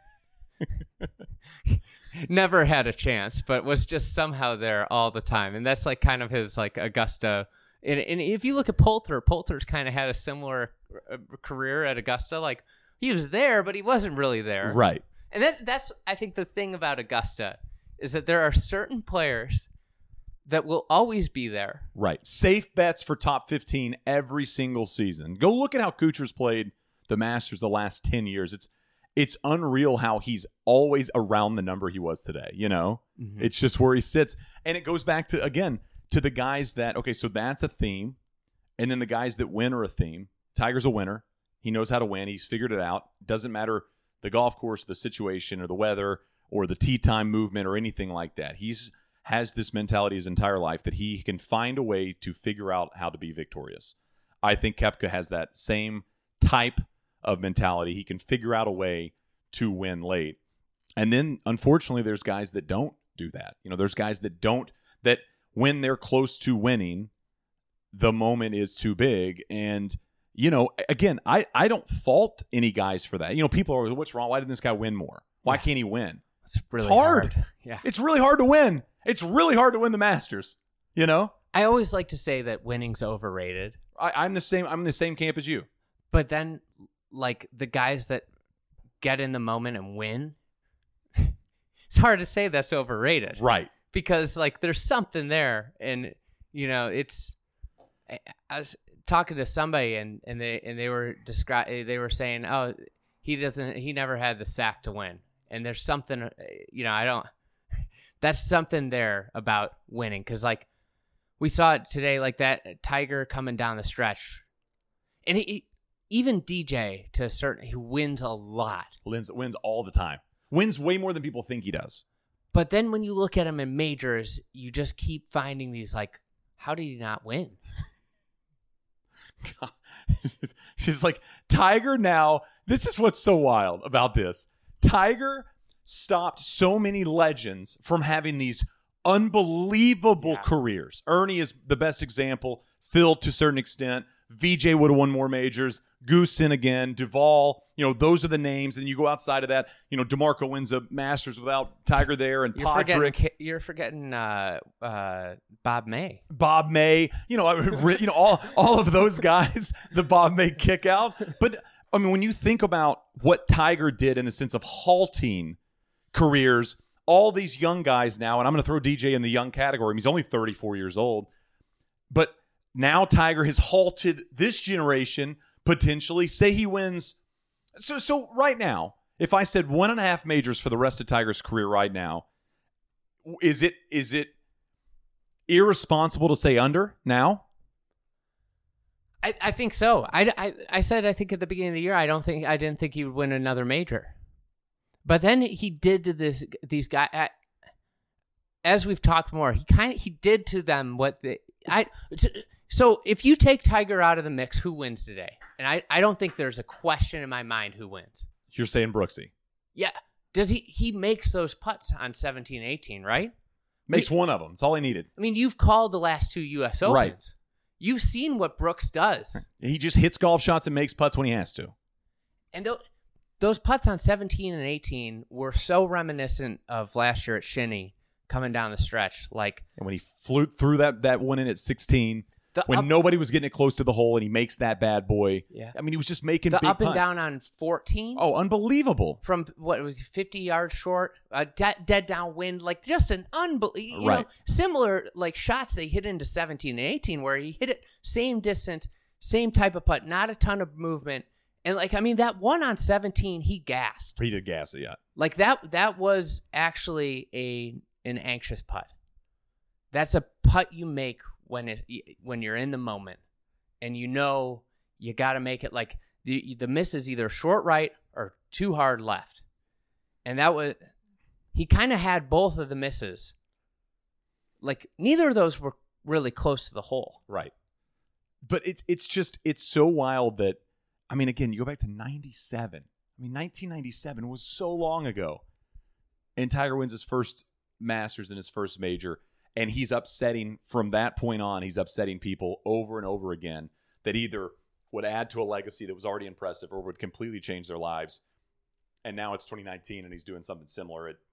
never had a chance, but was just somehow there all the time, and that's like kind of his like Augusta. And, and if you look at Poulter, Poulter's kind of had a similar uh, career at Augusta. Like, he was there, but he wasn't really there. Right. And that, that's, I think, the thing about Augusta is that there are certain players that will always be there. Right. Safe bets for top fifteen every single season. Go look at how Kuchar's played the Masters the last ten years. It's it's unreal how he's always around the number he was today, you know? Mm-hmm. It's just where he sits. And it goes back to, again, to the guys that, okay, so that's a theme. And then the guys that win are a theme. Tiger's a winner. He knows how to win. He's figured it out. Doesn't matter the golf course, the situation, or the weather, or the tee time movement, or anything like that. He's has this mentality his entire life that he can find a way to figure out how to be victorious. I think Koepka has that same type of mentality. He can figure out a way to win late. And then, unfortunately, there's guys that don't do that. You know, there's guys that don't, that when they're close to winning, the moment is too big. And, you know, again, I, I don't fault any guys for that. You know, people are, what's wrong? Why didn't this guy win more? Why yeah. can't he win? It's really it's hard. hard. Yeah. It's really hard to win. It's really hard to win the Masters, you know? I always like to say that winning's overrated. I, I'm the same. I'm in the same camp as you. But then, like, the guys that get in the moment and win, it's hard to say that's overrated. Right. Because, like, there's something there. And, you know, it's... I, I was talking to somebody, and, and they and they were descri- They were saying, oh, he doesn't... He never had the sack to win. And there's something... You know, I don't... That's something there about winning. Because, like, we saw it today, like that Tiger coming down the stretch. And he... he even D J, to a certain, he wins a lot. Wins, wins all the time. Wins way more than people think he does. But then when you look at him in majors, you just keep finding these, like, how did he not win? She's like, Tiger now, this is what's so wild about this. Tiger stopped so many legends from having these unbelievable yeah. careers. Ernie is the best example. Phil, to a certain extent. V J would have won more majors. Goosen again. Duval. You know, those are the names. And you go outside of that. You know, DeMarco wins a Masters without Tiger there, and you're Padraig. Forgetting, you're forgetting uh, uh, Bob May. Bob May. You know, you know all all of those guys. The Bob May kick out. But I mean, when you think about what Tiger did in the sense of halting careers, all these young guys now, and I'm going to throw D J in the young category. He's only thirty-four years old, but now Tiger has halted this generation potentially. Say he wins. So, so right now, if I said one and a half majors for the rest of Tiger's career right now, is it is it irresponsible to say under now? I, I think so. I, I, I said I think at the beginning of the year I don't think I didn't think he would win another major, but then he did to this these guys. As we've talked more, he kind of he did to them what the I. So if you take Tiger out of the mix, who wins today? And I, I don't think there's a question in my mind who wins. You're saying Brooksy. Yeah. Does he he makes those putts on seventeen, eighteen, right? Makes we, one of them. It's all he needed. I mean, you've called the last two U S Opens. Right. You've seen what Brooks does. He just hits golf shots and makes putts when he has to. And th- those putts on seventeen and eighteen were so reminiscent of last year at Shinny coming down the stretch. Like, and when he flew through that, that one in at sixteen... The when up, nobody was getting it close to the hole, and he makes that bad boy. Yeah, I mean, he was just making the big up and putts. down on fourteen. Oh, unbelievable! From what was fifty yards short, a de- dead downwind, like just an unbelievable. Right. Know, similar like shots they hit into seventeen and eighteen, where he hit it same distance, same type of putt, not a ton of movement, and like I mean that one on seventeen, he gassed. He did gas it, yeah. Like that. That was actually a an anxious putt. That's a putt you make when it when you're in the moment and you know you got to make it. Like the the miss is either short right or too hard left, and that was he kind of had both of the misses. Like neither of those were really close to the hole, right? But it's it's just it's so wild that I mean again you go back to ninety-seven. I mean nineteen ninety-seven was so long ago, and Tiger wins his first Masters in his first major. And he's upsetting, from that point on, he's upsetting people over and over again that either would add to a legacy that was already impressive or would completely change their lives. And now it's twenty nineteen and he's doing something similar at,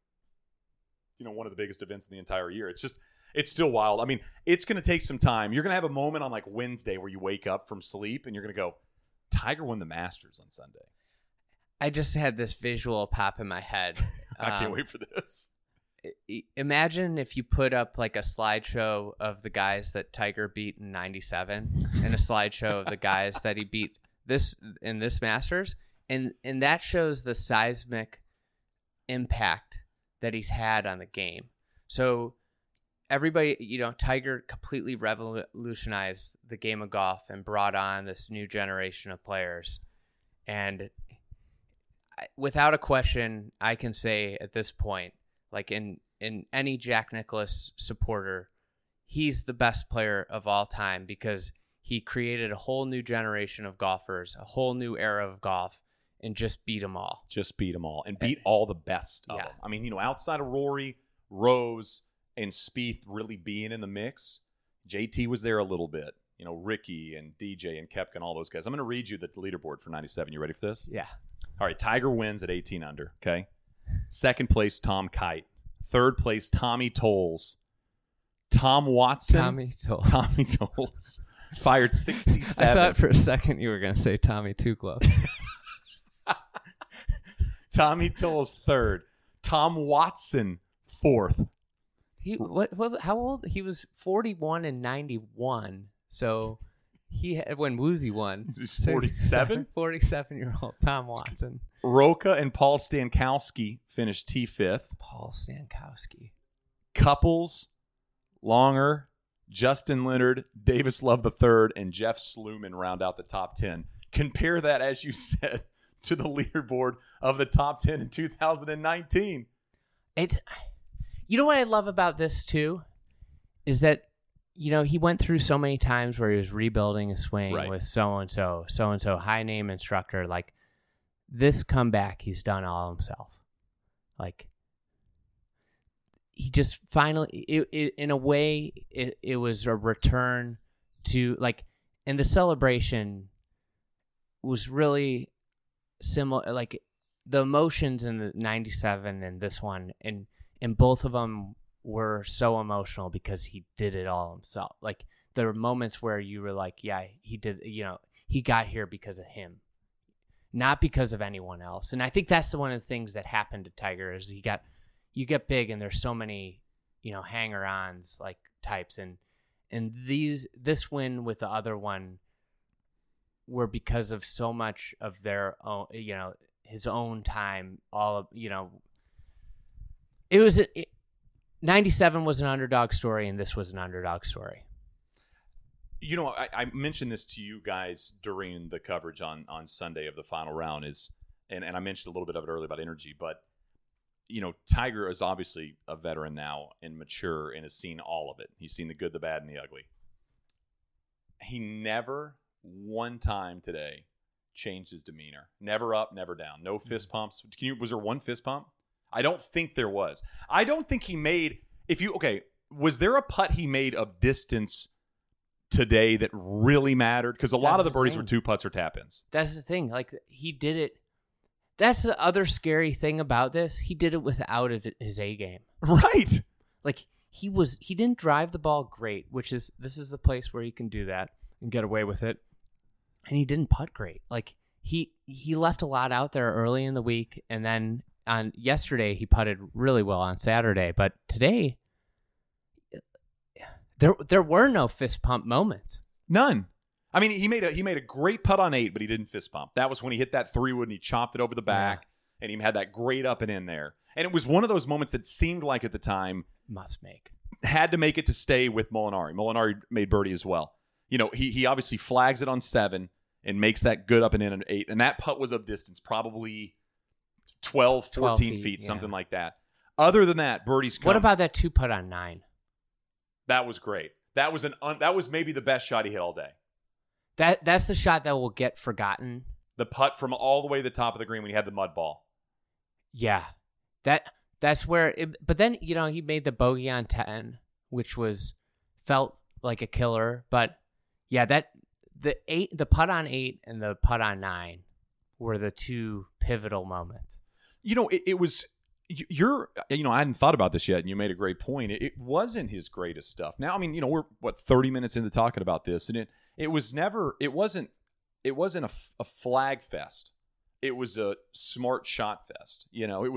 you know, one of the biggest events in the entire year. It's just, it's still wild. I mean, it's going to take some time. You're going to have a moment on like Wednesday where you wake up from sleep and you're going to go, Tiger won the Masters on Sunday. I just had this visual pop in my head. I can't um, wait for this. I- imagine if you put up like a slideshow of the guys that Tiger beat in ninety-seven and a slideshow of the guys that he beat this in this Masters, and and that shows the seismic impact that he's had on the game. So everybody, you know, Tiger completely revolutionized the game of golf and brought on this new generation of players. And without a question, I can say at this point, like in, in any Jack Nicklaus supporter, he's the best player of all time because he created a whole new generation of golfers, a whole new era of golf, and just beat them all. Just beat them all and beat all the best of Yeah. them. I mean, you know, outside of Rory, Rose, and Spieth really being in the mix, J T was there a little bit. You know, Ricky and D J and Koepka and all those guys. I'm going to read you the leaderboard for ninety-seven. You ready for this? Yeah. All right, Tiger wins at eighteen under, okay? Second place, Tom Kite. Third place, Tommy Tolles. Tom Watson. Tommy Tolles. Tommy Tolles. Fired sixty-seven. I thought for a second you were going to say Tommy Too Close. Tommy Tolles third. Tom Watson fourth. He what, what? How old? He was forty-one and ninety-one. So he had when Woozy won. He's forty-seven? forty-seven-year-old Tom Watson. Roca and Paul Stankowski finished T fifth. Paul Stankowski. Couples, Longer, Justin Leonard, Davis Love the third, and Jeff Sluman round out the top ten. Compare that, as you said, to the leaderboard of the top ten in two thousand nineteen. It's, you know what I love about this too, is that, you know, he went through so many times where he was rebuilding a swing Right. with so and so, so and so, high name instructor. Like this comeback, he's done all himself. Like he just finally, it, it, in a way, it, it was a return to like, and the celebration was really similar. Like the emotions in the ninety-seven and this one, and and both of them were so emotional because he did it all himself. Like there were moments where you were like, yeah, he did, you know, he got here because of him, not because of anyone else. And I think that's the one of the things that happened to Tiger is he got, you get big and there's so many, you know, hanger-ons like types. And, and these, this win with the other one were because of so much of their own, you know, his own time, all of, you know, it was, it, ninety-seven was an underdog story, and this was an underdog story. You know, I, I mentioned this to you guys during the coverage on, on Sunday of the final round is, and, and I mentioned a little bit of it earlier about energy, but, you know, Tiger is obviously a veteran now and mature and has seen all of it. He's seen the good, the bad, and the ugly. He never one time today changed his demeanor. Never up, never down. No fist pumps. Can you, was there one fist pump? I don't think there was. I don't think he made, if you, okay, was there a putt he made of distance today that really mattered? Because a lot of the birdies were two putts or tap-ins. That's the thing. Like, he did it. That's the other scary thing about this. He did it without his A game. Right. Like, he was, he didn't drive the ball great, which is, this is the place where he can do that and get away with it. And he didn't putt great. Like, he, he left a lot out there early in the week, and then on yesterday, he putted really well on Saturday, but today there there were no fist pump moments. None. I mean, he made a he made a great putt on eight, but he didn't fist pump. That was when he hit that three wood and he chopped it over the back, yeah. and he had that great up and in there. And it was one of those moments that seemed like at the time must make had to make it to stay with Molinari. Molinari made birdie as well. You know, he he obviously flags it on seven and makes that good up and in at eight, and that putt was of distance, probably twelve, fourteen feet, feet yeah. something like that. Other than that, birdies come. What about that two putt on nine? That was great. That was an un, that was maybe the best shot he hit all day. That that's the shot that will get forgotten. The putt from all the way to the top of the green when he had the mud ball. Yeah. That that's where it, but then, you know, he made the bogey on ten, which was felt like a killer, but yeah, that the eight the putt on eight and the putt on nine were the two pivotal moments. You know, it, it was, you're, you know, I hadn't thought about this yet, and you made a great point. It, it wasn't his greatest stuff. Now, I mean, you know, we're, what, thirty minutes into talking about this, and it, it was never, it wasn't, it wasn't a, a flag fest. It was a smart shot fest. You know, it was,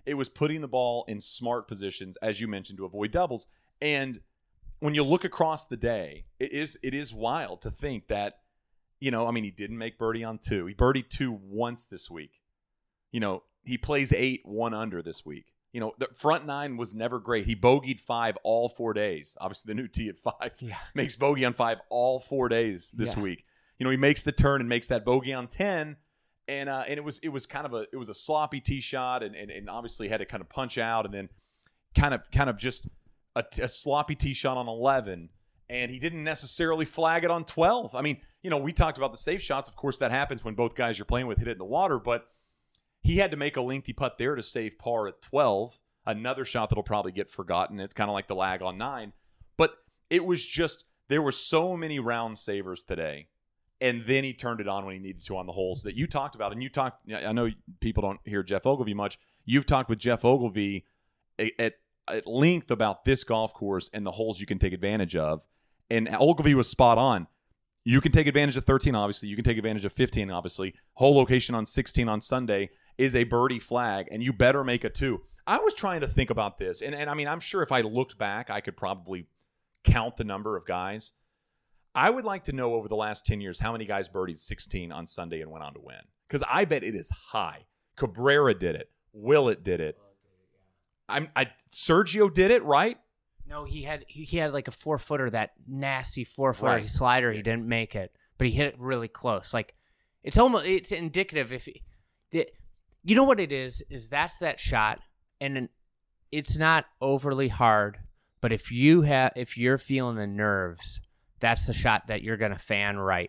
It was putting the ball in smart positions, as you mentioned, to avoid doubles. And when you look across the day, it is it is wild to think that, you know, I mean, he didn't make birdie on two. He birdied two once this week. You know, he plays eight, one under this week. You know, the front nine was never great. He bogeyed five all four days. Obviously, the new tee at five yeah. makes bogey on five all four days this yeah. week. You know, he makes the turn and makes that bogey on ten. And uh, and it was it was kind of a it was a sloppy tee shot, and, and and obviously had to kind of punch out, and then kind of kind of just a, a sloppy tee shot on eleven, and he didn't necessarily flag it on twelve. I mean, you know, we talked about the safe shots. Of course, that happens when both guys you're playing with hit it in the water, but he had to make a lengthy putt there to save par at twelve. Another shot that'll probably get forgotten. It's kind of like the lag on nine, but it was just there were so many round savers today. And then he turned it on when he needed to on the holes that you talked about. And you talked, I know people don't hear Jeff Ogilvy much. You've talked with Jeff Ogilvy at, at length about this golf course and the holes you can take advantage of. And Ogilvy was spot on. You can take advantage of thirteen, obviously. You can take advantage of fifteen, obviously. Hole location on sixteen on Sunday is a birdie flag, and you better make a two. I was trying to think about this. And, and I mean, I'm sure if I looked back, I could probably count the number of guys. I would like to know over the last ten years how many guys birdied sixteen on Sunday and went on to win. Because I bet it is high. Cabrera did it. Willett did it. I'm, I Sergio did it, right? No, he had he, he had like a four footer, that nasty four footer Right. slider. He didn't make it, but he hit it really close. Like it's almost it's indicative. If he, the, you know what it is, is that's that shot, and it's not overly hard. But if you have if you're feeling the nerves, that's the shot that you're going to fan right.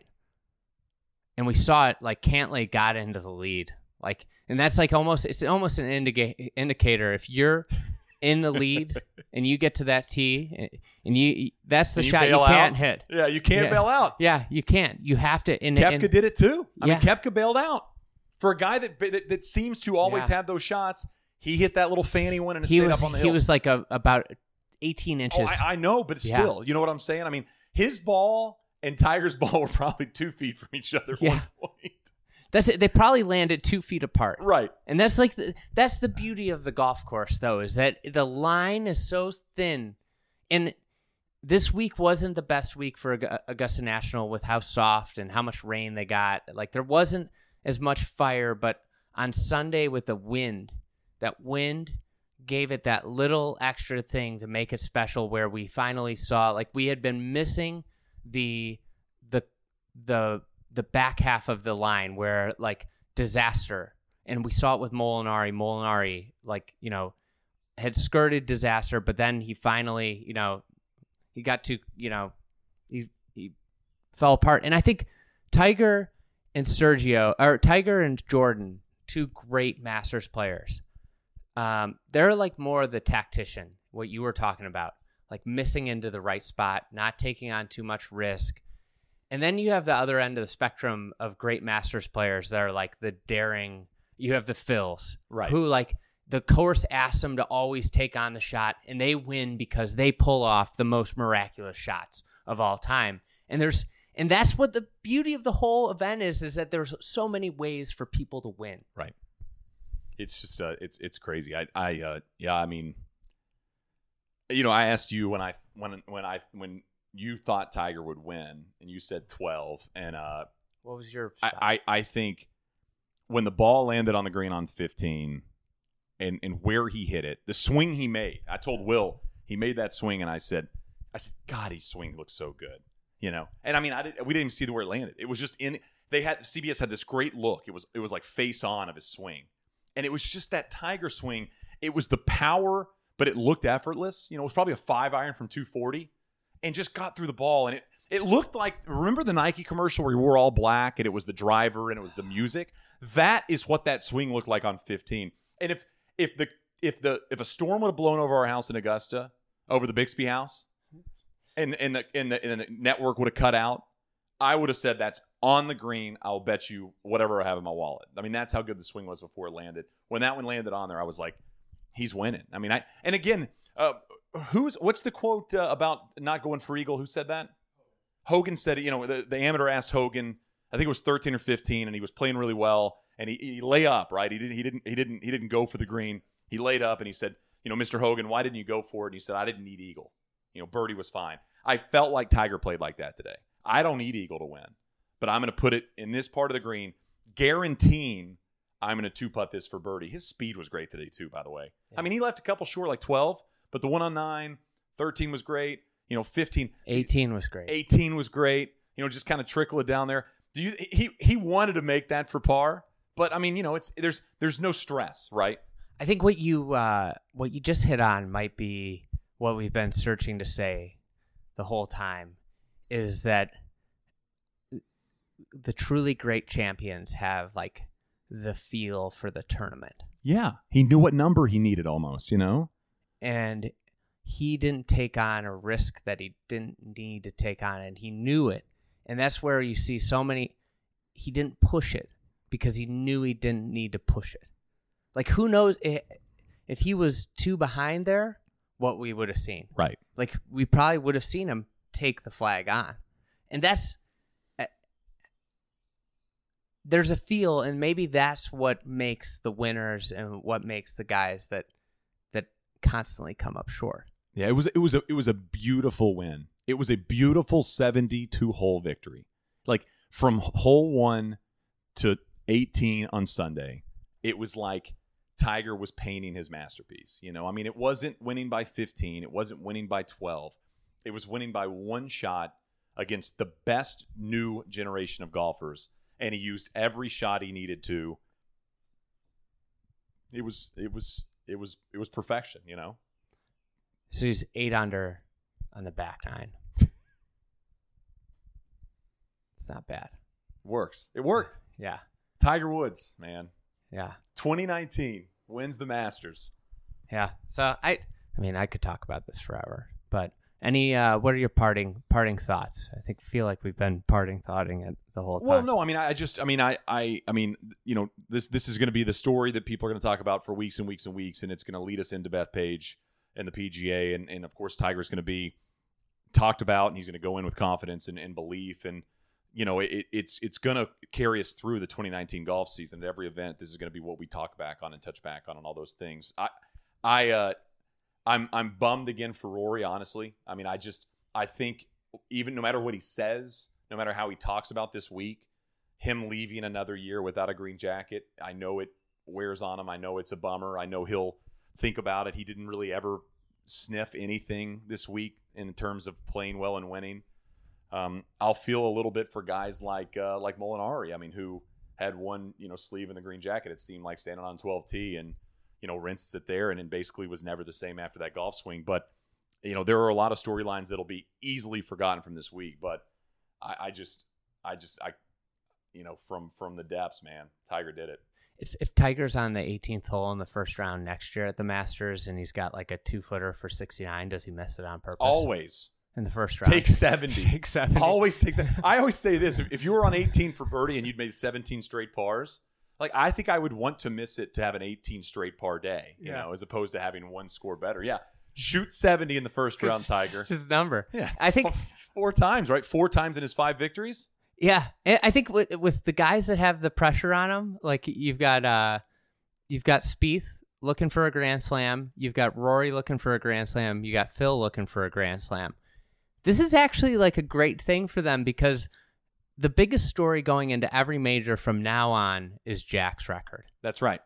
And we saw it, like Cantlay got into the lead. Like, and that's like almost, it's almost an indica- indicator. If you're in the lead and you get to that tee and you, that's the And you shot you bail can't out. hit. Yeah, you can't Yeah. bail out. Yeah, you can't. You have to. And, Koepka and, did it too. I Yeah. mean, Koepka bailed out. For a guy that that, that seems to always Yeah. have those shots, he hit that little fanny one and it he stayed was, up on the he hill. was like a, about eighteen inches. Oh, I, I know, but Yeah. still, you know what I'm saying? I mean, his ball and Tiger's ball were probably two feet from each other at Yeah. one point. That's it. They probably landed two feet apart. Right. And that's like the, that's the beauty of the golf course, though, is that the line is so thin. And this week wasn't the best week for Aug- Augusta National with how soft and how much rain they got. Like there wasn't as much fire, but on Sunday with the wind, that wind gave it that little extra thing to make it special. Where we finally saw, like we had been missing the the the the back half of the line where like disaster, and we saw it with Molinari. Molinari, like, you know, had skirted disaster, but then he finally, you know, he got to, you know, he he fell apart. And I think Tiger and Sergio, or Tiger and Jordan, two great Masters players. Um, they're like more the tactician, what you were talking about, like missing into the right spot, not taking on too much risk. And then you have the other end of the spectrum of great Masters players that are like the daring. You have the Phils, Right. who like the course asks them to always take on the shot, and they win because they pull off the most miraculous shots of all time. And there's and that's what the beauty of the whole event is, is that there's so many ways for people to win. Right. It's just uh, it's it's crazy. I I uh, yeah. I mean, you know, I asked you when I when when I when you thought Tiger would win, and you said twelve, and uh, What was your I, shot? I I think when the ball landed on the green on fifteen, and and where he hit it, the swing he made. I told Will he made that swing, and I said, I said, God, his swing looks so good, you know. And I mean, I didn't, we didn't even see the where it landed. It was just in. They had C B S had this great look. It was it was like face on of his swing. And it was just that Tiger swing. It was the power, but it looked effortless. You know, it was probably a five iron from two forty and just got through the ball. And it, it looked like, remember the Nike commercial where he wore all black and it was the driver and it was the music? That is what that swing looked like on fifteen. And if if the if the if a storm would have blown over our house in Augusta, over the Bixby house, and and the and the, and the network would have cut out, I would have said that's on the green. I'll bet you whatever I have in my wallet. I mean, that's how good the swing was before it landed. When that one landed on there, I was like, he's winning. I mean, I and again, uh, who's what's the quote uh, about not going for eagle? Who said that? Hogan said it. You know, the, the amateur asked Hogan. I think it was thirteen or fifteen, and he was playing really well. And he, he lay up, right? He didn't. He didn't. He didn't. He didn't go for the green. He laid up and he said, you know, Mister Hogan, why didn't you go for it? And he said, I didn't need eagle. You know, birdie was fine. I felt like Tiger played like that today. I don't need eagle to win, but I'm going to put it in this part of the green, guaranteeing I'm going to two-putt this for birdie. His speed was great today too, by the way. Yeah. I mean, he left a couple short, like twelve, but the one on nine, thirteen was great. You know, fifteen. eighteen was great. eighteen was great. You know, just kind of trickle it down there. Do you? He he wanted to make that for par, but I mean, you know, it's there's there's no stress, right? I think what you uh, what you just hit on might be what we've been searching to say the whole time, is that the truly great champions have like the feel for the tournament. Yeah, he knew what number he needed almost, you know, and he didn't take on a risk that he didn't need to take on, and he knew it. And that's where you see so many, he didn't push it because he knew he didn't need to push it. Like, who knows if he was two behind there, what we would have seen. Right. Like, we probably would have seen him take the flag on. And that's, uh, there's a feel, and maybe that's what makes the winners and what makes the guys that that constantly come up short. Yeah, it was it was a it was a beautiful win. It was a beautiful seventy-two hole victory. Like, from hole one to eighteen on Sunday, it was like Tiger was painting his masterpiece. You know, I mean, it wasn't winning by fifteen. It wasn't winning by twelve. It was winning by one shot against the best new generation of golfers, and he used every shot he needed to. It was it was it was it was perfection, you know. So he's eight under on the back nine. It's not bad. Works. It worked. Yeah. Tiger Woods, man. Yeah. twenty nineteen wins the Masters. Yeah. So I, I mean, I could talk about this forever, but any, uh, what are your parting, parting thoughts? I think, feel like we've been parting thoughting it the whole time. Well, no, I mean, I just, I mean, I, I, I mean, you know, this, this is going to be the story that people are going to talk about for weeks and weeks and weeks, and it's going to lead us into Bethpage and the P G A, and, and of course, Tiger's going to be talked about, and he's going to go in with confidence and, and belief, and you know, it, it's it's going to carry us through the twenty nineteen golf season. At every event, this is going to be what we talk back on and touch back on and all those things. I, I, uh, I'm I'm bummed again for Rory. Honestly, I mean, I just I think even no matter what he says, no matter how he talks about this week, him leaving another year without a green jacket, I know it wears on him. I know it's a bummer. I know he'll think about it. He didn't really ever sniff anything this week in terms of playing well and winning. Um, I'll feel a little bit for guys like uh, like Molinari. I mean, who had one you know sleeve in the green jacket. It seemed like standing on twelve T and you know rinsed it there, and then basically was never the same after that golf swing. But you know there are a lot of storylines that'll be easily forgotten from this week. But I, I just, I just, I, you know, from from the depths, man, Tiger did it. If if Tiger's on the eighteenth hole in the first round next year at the Masters and he's got like a two footer for sixty-nine, does he miss it on purpose? Always. In the first round. Take seventy. Take seventy. Always take seventy. I always say this. If, if you were on eighteen for birdie and you'd made seventeen straight pars, like I think I would want to miss it to have an eighteen straight par day, you yeah. know, as opposed to having one score better. Yeah. Shoot seventy in the first round, Tiger. It's his number. Yeah. I think four times, right? Four times in his five victories. Yeah. I think with, with the guys that have the pressure on them, like you've got, uh, you've got Spieth looking for a Grand Slam. You've got Rory looking for a Grand Slam. You got Phil looking for a Grand Slam. This is actually like a great thing for them because the biggest story going into every major from now on is Jack's record. That's right.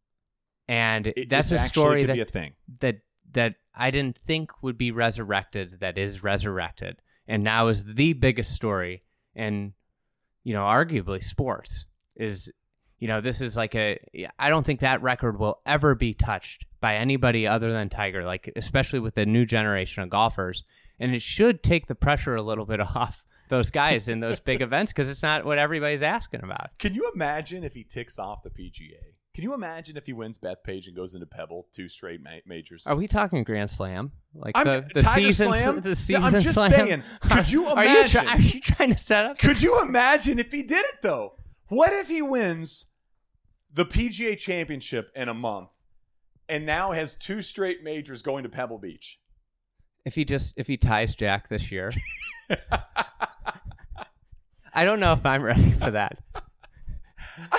And it, that's a actually story could that, be a thing. that that I didn't think would be resurrected, that is resurrected. And now is the biggest story in, you know, arguably sports. Is, you know, this is like a, I don't think that record will ever be touched by anybody other than Tiger, like especially with the new generation of golfers. And it should take the pressure a little bit off those guys in those big events because it's not what everybody's asking about. Can you imagine if he ticks off the P G A? Can you imagine if he wins Bethpage and goes into Pebble, two straight ma- majors? Are we talking Grand Slam? Like I'm, the, the Tiger season Slam? The season yeah, I'm just slam? saying. Could you Are you, imagine? try, are you trying to set up? Could you imagine if he did it, though? What if he wins the P G A Championship in a month and now has two straight majors going to Pebble Beach? If he just if he ties Jack this year, I don't know if I'm ready for that. I just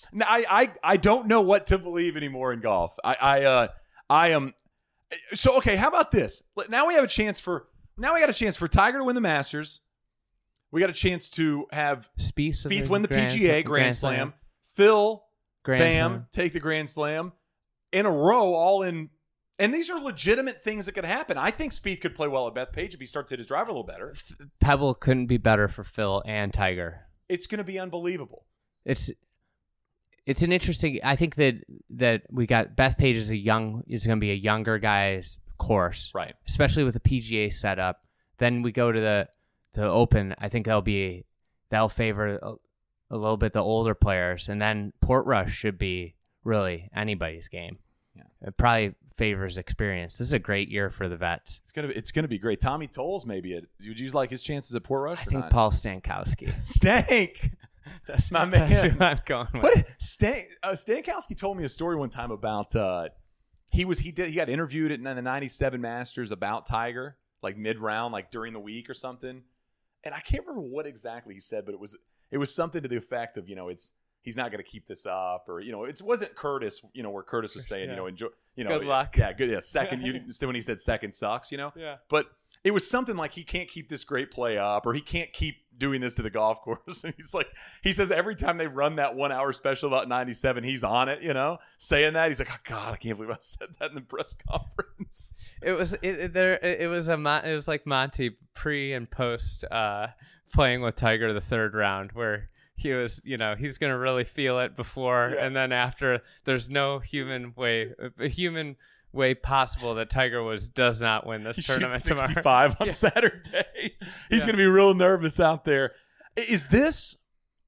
No, I, I I don't know what to believe anymore in golf. I I uh I am so okay. How about this? Now we have a chance for now we got a chance for Tiger to win the Masters. We got a chance to have Spieth, Spieth win the Grand P G A Slam- Grand Slam. Phil Grand Bam Slam. take the Grand Slam in a row, all in. And these are legitimate things that could happen. I think Spieth could play well at Bethpage if he starts to hit his driver a little better. Pebble couldn't be better for Phil and Tiger. It's going to be unbelievable. It's it's an interesting. I think that that we got Bethpage is a young is going to be a younger guy's course, Right. especially with the P G A setup. Then we go to the the Open. I think that'll be that'll favor a, a little bit the older players, and then Portrush should be really anybody's game. Yeah. It probably favors experience. This is a great year for the vets. It's gonna be, it's gonna be great. Tommy Tolles maybe. At, would you like his chances at Portrush? I or think not? Paul Stankowski. Stank. That's my man. That's who I'm going with. What Stan uh, Stankowski told me a story one time about uh, he was he did he got interviewed at the ninety-seven Masters about Tiger, like mid round, like during the week or something, and I can't remember what exactly he said, but it was it was something to the effect of, you know, it's he's not going to keep this up, or, you know, it wasn't Curtis, you know, where Curtis was saying, Yeah. you know, enjoy, you know, Good luck. yeah, good, yeah, second, you when he said second sucks, you know, Yeah. but it was something like he can't keep this great play up, or he can't keep doing this to the golf course. And he's like, he says every time they run that one hour special about ninety-seven, he's on it, you know, saying that. He's like, oh God, I can't believe I said that in the press conference. It was it, it there. It was a Mon- it was like Monty pre and post uh, playing with Tiger the third round, where he was, you know, he's gonna really feel it before, Yeah. and then after, there's no human way, a human way possible that Tiger was does not win this He tournament shoots tomorrow. sixty-five on Yeah. Saturday. He's Yeah. going to be real nervous out there. Is this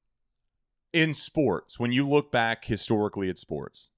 in sports, when you look back historically at sports,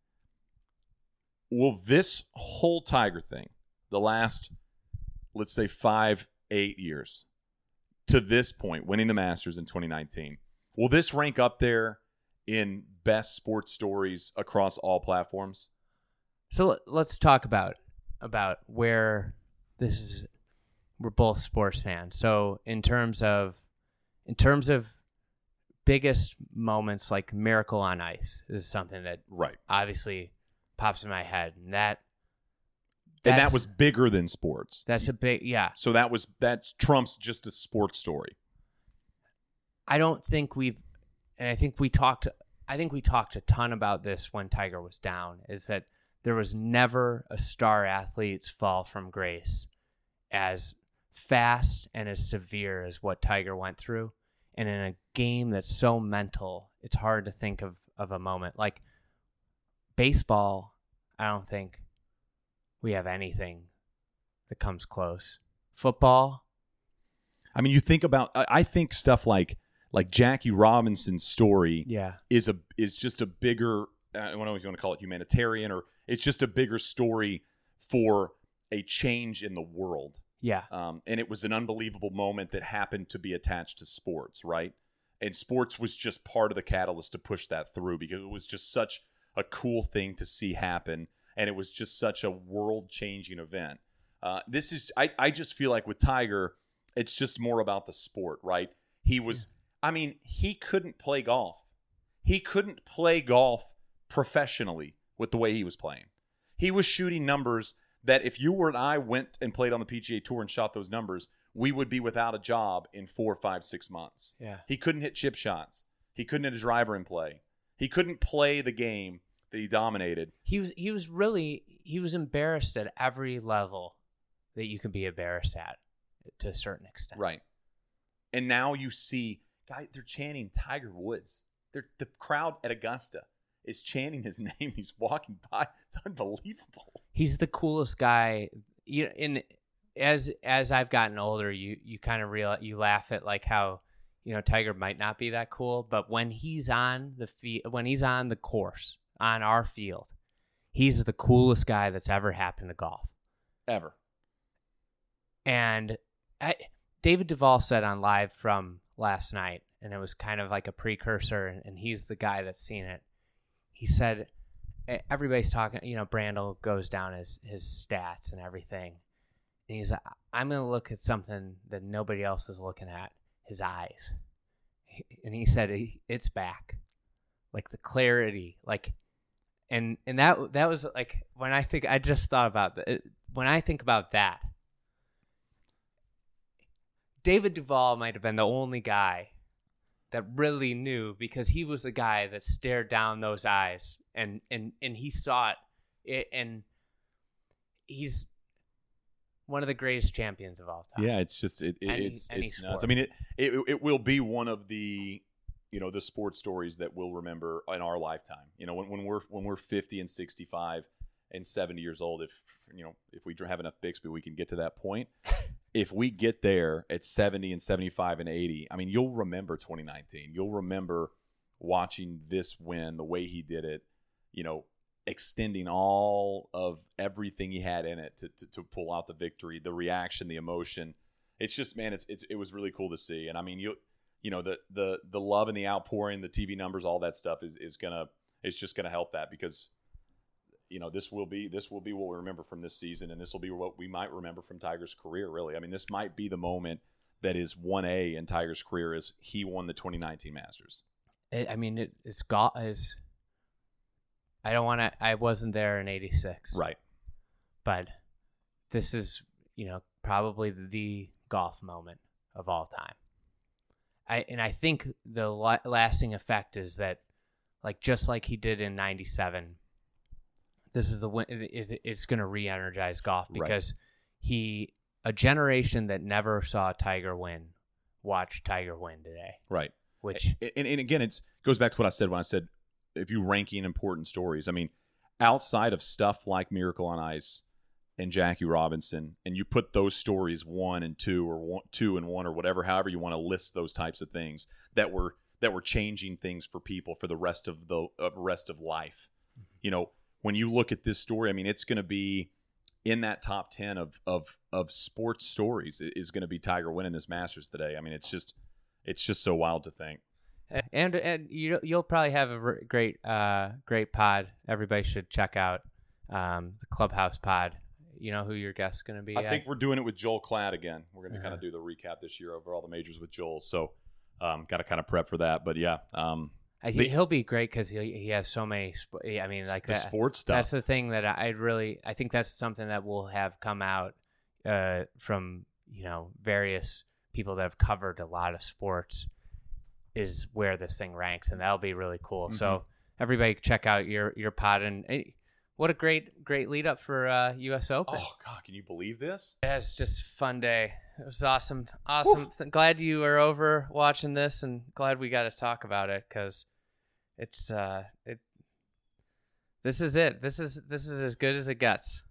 will this whole Tiger thing, the last, let's say five, eight years to this point, winning the Masters in twenty nineteen, will this rank up there in best sports stories across all platforms? So let- let's talk about about where this is. We're both sports fans, so in terms of in terms of biggest moments, like Miracle on Ice is something that Right. obviously pops in my head, and that And that that's- was bigger than sports. that's a big yeah. So that was that trumps just a sports story. I don't think we've, and I think we talked. I think we talked a ton about this when Tiger was down. Is that there was never a star athlete's fall from grace as fast and as severe as what Tiger went through. And in a game that's so mental, it's hard to think of, of a moment. Like baseball, I don't think we have anything that comes close. Football, I mean, you think about. I I think stuff like like Jackie Robinson's story yeah. is a is just a bigger. I don't know if you want to call it humanitarian, or it's just a bigger story for a change in the world. Yeah. Um, and it was an unbelievable moment that happened to be attached to sports, right? And sports was just part of the catalyst to push that through, because it was just such a cool thing to see happen, and it was just such a world-changing event. Uh, this is, I, I just feel like with Tiger, it's just more about the sport, right? He was, I mean, he couldn't play golf. He couldn't play golf professionally with the way he was playing. He was shooting numbers that if you or and I went and played on the P G A Tour and shot those numbers, we would be without a job in four, five, six months. Yeah. He couldn't hit chip shots. He couldn't hit a driver in play. He couldn't play the game that he dominated. He was he was really he was embarrassed at every level that you can be embarrassed at, to a certain extent. Right. And now you see, guys, they're chanting Tiger Woods. They're, the crowd at Augusta is chanting his name. He's walking by. It's unbelievable. He's the coolest guy. You in as as I've gotten older, you you kind of real you laugh at like how, you know, Tiger might not be that cool, but when he's on the fe- when he's on the course on our field, he's the coolest guy that's ever happened to golf. Ever. And I, David Duvall said on Live from last night, and it was kind of like a precursor, and he's the guy that's seen it. He said, everybody's talking, you know, Brandel goes down his, his stats and everything. And he's like, I'm going to look at something that nobody else is looking at, his eyes. And he said, it's back. like the clarity, like, and and that that was like when I think I just thought about that. When I think about that, David Duval might have been the only guy that really knew, because he was the guy that stared down those eyes and and and he saw it, it and he's one of the greatest champions of all time. Yeah, it's just it, it Any- it's any it's nuts. sport. I mean, it, it it will be one of the you know the sports stories that we'll remember in our lifetime. You know, when, when we're when we're fifty and sixty-five and seventy years old, if you know if we have enough Bixby, we can get to that point. If we get there at seventy and seventy-five and eighty, I mean, you'll remember twenty nineteen. You'll remember watching this win, the way he did it, you know, extending all of everything he had in it to, to, to pull out the victory, the reaction, the emotion. It's just, man, it's, it's it was really cool to see. And I mean, you you know, the the the love and the outpouring, the T V numbers, all that stuff is is gonna it's just gonna help that, because you know, this will be this will be what we remember from this season, and this will be what we might remember from Tiger's career, really. I mean, this might be the moment that is one A in Tiger's career, is he won the twenty nineteen Masters. It, I mean, it, it's got is. I don't want to. I wasn't there in eighty-six, Right. but this is, you know, probably the golf moment of all time. I and I think the la- lasting effect is that, like, just like he did in ninety-seven. This is the win. Is it's going to re-energize golf, because right. he a generation that never saw Tiger win watched Tiger win today. Right. Which and, and, and again, it goes back to what I said when I said if you ranking important stories. I mean, outside of stuff like Miracle on Ice and Jackie Robinson, and you put those stories one and two, or one, two and one, or whatever, however you want to list those types of things that were that were changing things for people for the rest of the uh, rest of life. Mm-hmm. You know. When you look at this story, I mean, it's going to be in that top ten of of of sports stories. It is going to be Tiger winning this Masters today. I mean, it's just it's just so wild to think. And and you you'll probably have a great uh great pod. Everybody should check out um, the Clubhouse pod. You know who your guest's going to be? I think we're doing it with Joel Klatt again. We're going to uh-huh. kind of do the recap this year over all the majors with Joel. So, um, got to kind of prep for that. But yeah. Um, I think he'll be great because he he has so many. I mean, like the that, sports stuff. That's the thing that I really. I think that's something that will have come out uh, from you know various people that have covered a lot of sports, is where this thing ranks, and that'll be really cool. Mm-hmm. So everybody, check out your your pod, and hey, what a great great lead up for uh, U S Open. Oh God, can you believe this? Yeah, it's just a fun day. It was awesome, awesome. Th- glad you were over watching this, and glad we got to talk about it, because it's uh it. This is it. This is this is as good as it gets.